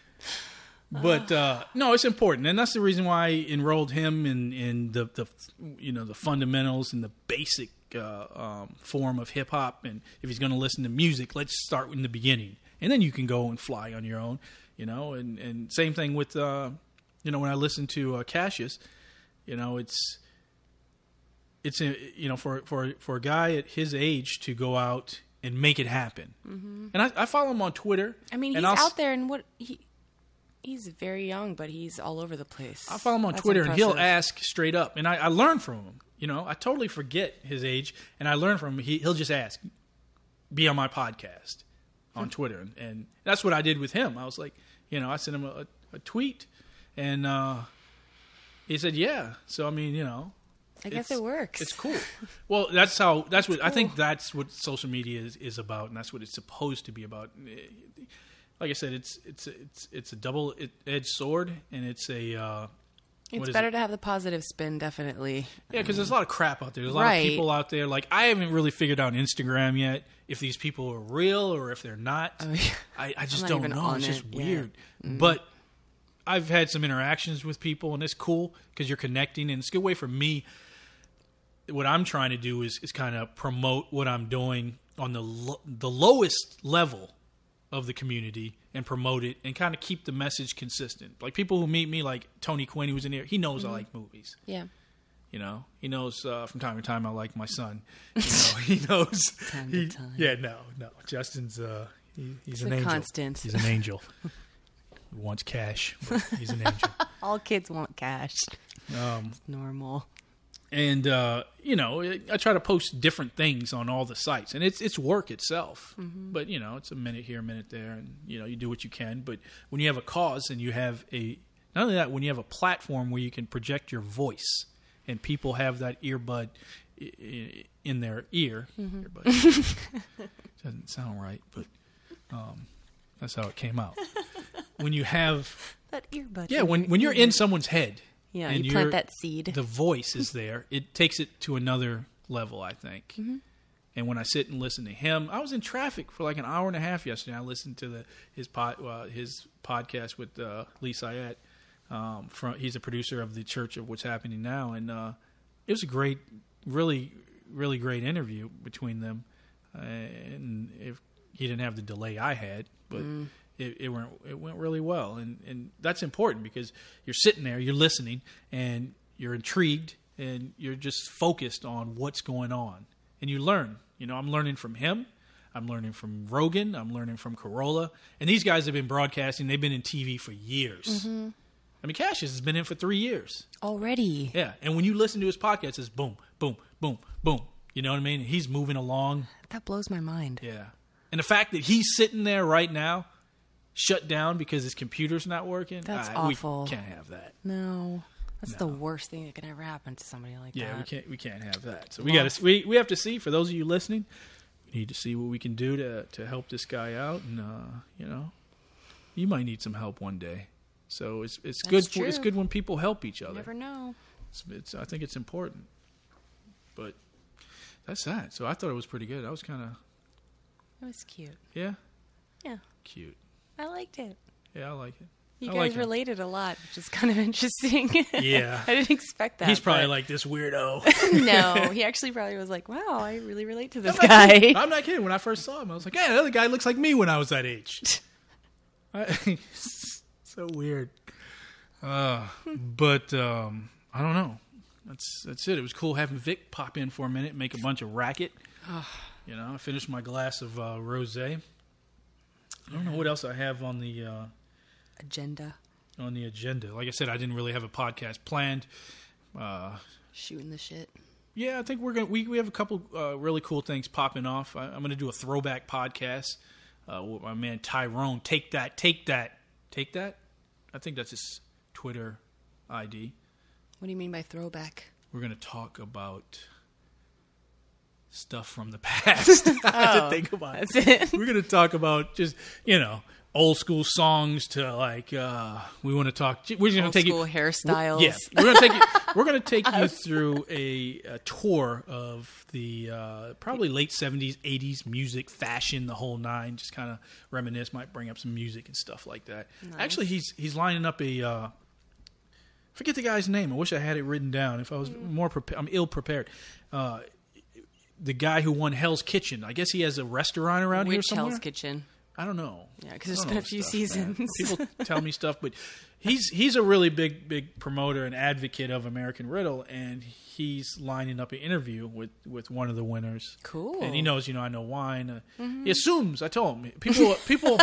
But uh, no, it's important, and that's the reason why I enrolled him in, in the, the you know the fundamentals and the basic uh, um, form of hip hop. And if he's going to listen to music, let's start in the beginning, and then you can go and fly on your own, you know. And, and same thing with uh, you know when I listen to uh, Cassius, you know it's it's a, you know for for for a guy at his age to go out and make it happen. Mm-hmm. And I, I follow him on Twitter. I mean, he's and I'll, out there, and what he he's very young, but he's all over the place. I follow him on That's Twitter, and he'll impressive. ask straight up, and I, I learn from him. You know, I totally forget his age, and I learn from him. He, he'll just ask, "Be on my podcast on Twitter," and, and that's what I did with him. I was like, you know, I sent him a, a tweet, and uh, he said, "Yeah." So I mean, you know, I guess it's- it works. It's cool. Well, that's how. That's what I think. That's what social media is, is about, and that's what it's supposed to be about. Like I said, it's it's it's it's a double edged sword, and it's a. Uh, It's what is better it? to have the positive spin, definitely. Yeah, because there's a lot of crap out there. There's a lot Right. of people out there. Like I haven't really figured out Instagram yet if these people are real or if they're not. Oh, yeah. I, I just not don't even know. on It's just it, yeah. weird. But I've had some interactions with people, and it's cool because you're connecting, and it's a good way for me. What I'm trying to do is, is kind of promote what I'm doing on the lo- the lowest level of the community and promote it and kind of keep the message consistent. Like people who meet me, like Tony Quinn, who was in here, he knows I like movies. Yeah. You know, he knows uh, from time to time I like my son. You know, he knows. Time he- to time. Yeah, no, no. Justin's uh, he, he's It's an a angel. constant. He's an angel. He wants cash. But he's an angel. All kids want cash. Um, It's normal. and uh, you know, I try to post different things on all the sites, and it's it's work itself. Mm-hmm. But you know, it's a minute here, a minute there, and you know, you do what you can. But when you have a cause and you have a not only that, when you have a platform where you can project your voice, and people have that earbud in their ear, mm-hmm. earbud doesn't sound right, but um, that's how it came out. When you have that earbud, yeah, when when you're in someone's head, yeah, and you plant that seed. The voice is there. It takes it to another level, I think. Mm-hmm. And when I sit and listen to him, I was in traffic for like an hour and a half yesterday. I listened to the his pod, uh, his podcast with uh, Lee Syatt. Um, from he's a producer of the Church of What's Happening Now, and uh, it was a great, really, really great interview between them. Uh, and if he didn't have the delay I had, but mm. it, it went it went really well, and and that's important because you're sitting there, you're listening, and you're intrigued, and you're just focused on what's going on, and you learn. You know, I'm learning from him. I'm learning from Rogan. I'm learning from Corolla, and these guys have been broadcasting. They've been in T V for years. Mm-hmm. I mean, Cassius has been in for three years. Already. Yeah. And when you listen to his podcast, it's boom, boom, boom, boom. You know what I mean? He's moving along. That blows my mind. Yeah. And the fact that he's sitting there right now, shut down because his computer's not working. That's uh, awful. We can't have that. No. That's no. the worst thing that can ever happen to somebody like yeah, that. Yeah, we can't we can't have that. So we got to we we have to see, for those of you listening, we need to see what we can do to to help this guy out, and uh, you know, you might need some help one day. So it's it's That's good. true. It's good when people help each other. You never know. It's, it's I think it's important. But that's that. So I thought it was pretty good. I was kind of. It was cute. Yeah. Yeah. Cute. I liked it. Yeah, I like it. You I guys like related a lot, which is kind of interesting. Yeah. I didn't expect that. He's probably but... like this weirdo. No, he actually probably was like, "Wow, I really relate to this I'm guy." Not kidding. I'm not kidding. When I first saw him, I was like, "Yeah, the other guy looks like me when I was that age." I, so weird. Uh, but um, I don't know. That's that's it. It was cool having Vic pop in for a minute and make a bunch of racket. You know, I finished my glass of uh, rosé. I don't know what else I have on the uh, agenda. On the agenda, like I said, I didn't really have a podcast planned. Uh, Shooting the shit. Yeah, I think we're gonna we we have a couple uh, really cool things popping off. I, I'm gonna do a throwback podcast uh, with my man Tyrone. Take that, take that, take that. I think that's his Twitter I D. What do you mean by throwback? We're gonna talk about stuff from the past. I had Oh, to think about that's it. it. We're gonna talk about just you know old school songs to like. Uh, we want to talk. We're just gonna Old take school you. hairstyles. Yeah, we're gonna take you. We're gonna take you through a, a tour of the uh, probably late seventies, eighties music, fashion, the whole nine. Just kind of reminisce. Might bring up some music and stuff like that. Nice. Actually, he's he's lining up a. Uh, forget the guy's name. I wish I had it written down. If I was Mm. more prepared, I'm ill prepared. Uh, the guy who won Hell's Kitchen. I guess he has a restaurant around here Which somewhere. Hell's Kitchen? I don't know. Yeah, 'cause I there's don't been know a few stuff, man. seasons. People tell me stuff, but he's he's a really big big promoter and advocate of American Riddle, and he's lining up an interview with, with one of the winners. Cool. And he knows, you know, I know wine. Uh, Mm-hmm. He assumes. I told him people people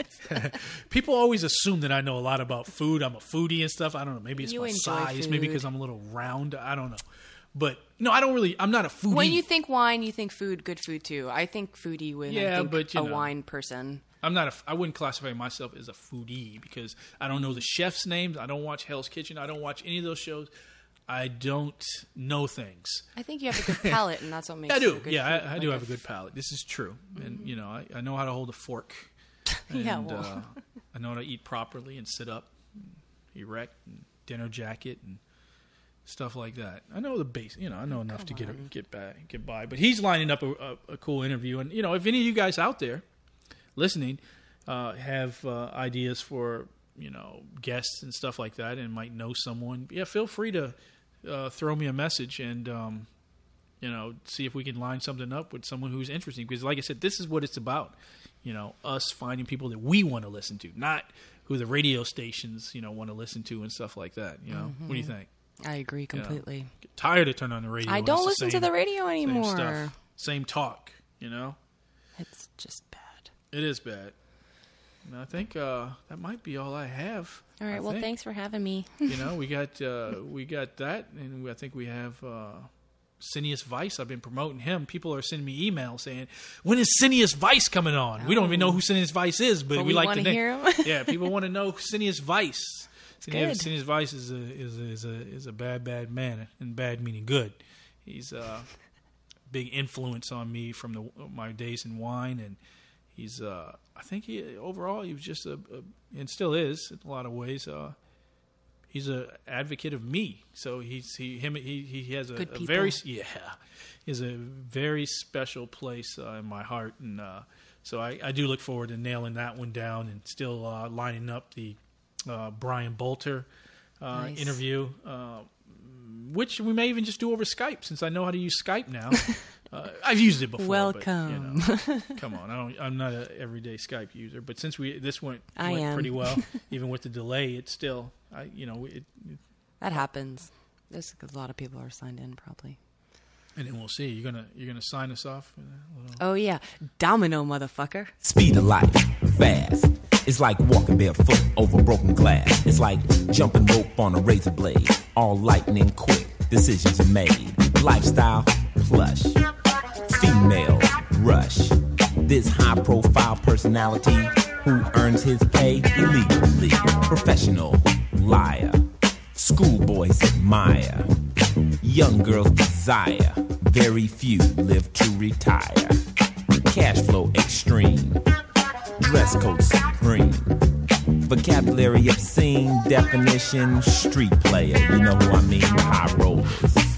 people always assume that I know a lot about food. I'm a foodie and stuff. I don't know. Maybe it's You my enjoy size. Maybe food. because I'm a little round. I don't know. But no, I don't really. I'm not a foodie. When you think wine, you think food, good food too. I think foodie when Yeah, I think but, you a know. wine person. I'm not a. I wouldn't classify myself as a foodie because I don't know the chefs' names. I don't watch Hell's Kitchen. I don't watch any of those shows. I don't know things. I think you have a good palate, and that's what makes I you a do. good Yeah, food- I, I do like have a good palate. This is true, and you know, I, I know how to hold a fork. And, Yeah, well. uh, I know how to eat properly and sit up, and erect, and dinner jacket, and stuff like that. I know the base. You know, I know enough to get a, get back, get by. But he's lining up a, a, a cool interview, and you know, if any of you guys out there listening uh, have uh, ideas for you know guests and stuff like that, and might know someone, yeah, feel free to uh, throw me a message and. Um, You know, see if we can line something up with someone who's interesting. Because, like I said, this is what it's about. You know, us finding people that we want to listen to, not who the radio stations, you know, want to listen to and stuff like that. You know, Mm-hmm. what do you think? I agree completely. Get tired of turning on the radio. I and don't it's the listen to same- the radio same anymore. stuff, same talk. You know, It's just bad. it is bad. And I think uh, that might be all I have. All right. I Well, think. thanks for having me. You know, we got uh, we got that, and I think we have uh, Cineas Vice. I've been promoting him. People are sending me emails saying, "When is Cineas Vice coming on?" Oh. We don't even know who Cineas Vice is, but, but we, we like want to to hear him. Yeah, people want to know Cineas Vice. Good. Cineas Vice is a is a, is a is a bad bad man, and bad meaning good. He's a big influence on me from the my days in wine, and he's uh, I think he overall he was just a, a and still is in a lot of ways. Uh, he's a advocate of me, so he's he him he he has a, a very yeah he has a very special place uh, in my heart, and uh, so I, I do look forward to nailing that one down and still uh, lining up the uh, Brian Bolter uh, nice. interview. Uh, Which we may even just do over Skype, since I know how to use Skype now. uh, I've used it before. Welcome. But, you know, come on, I don't, I'm not an everyday Skype user, but since we this went, I went am. pretty well, even with the delay, it's still, I you know, it, it, that happens. There's a lot of people are signed in, probably. And then we'll see. You're gonna you're gonna sign us off. Oh yeah, domino, motherfucker. Speed of life, fast. It's like walking barefoot over broken glass. It's like jumping rope on a razor blade. All lightning quick, decisions are made. Lifestyle, plush. Females, rush. This high-profile personality who earns his pay illegally. Professional, liar. Schoolboys admire. Young girls desire. Very few live to retire. Cash flow extreme. Dress code supreme. Vocabulary obscene. Definition street player. You know who I mean? High rollers.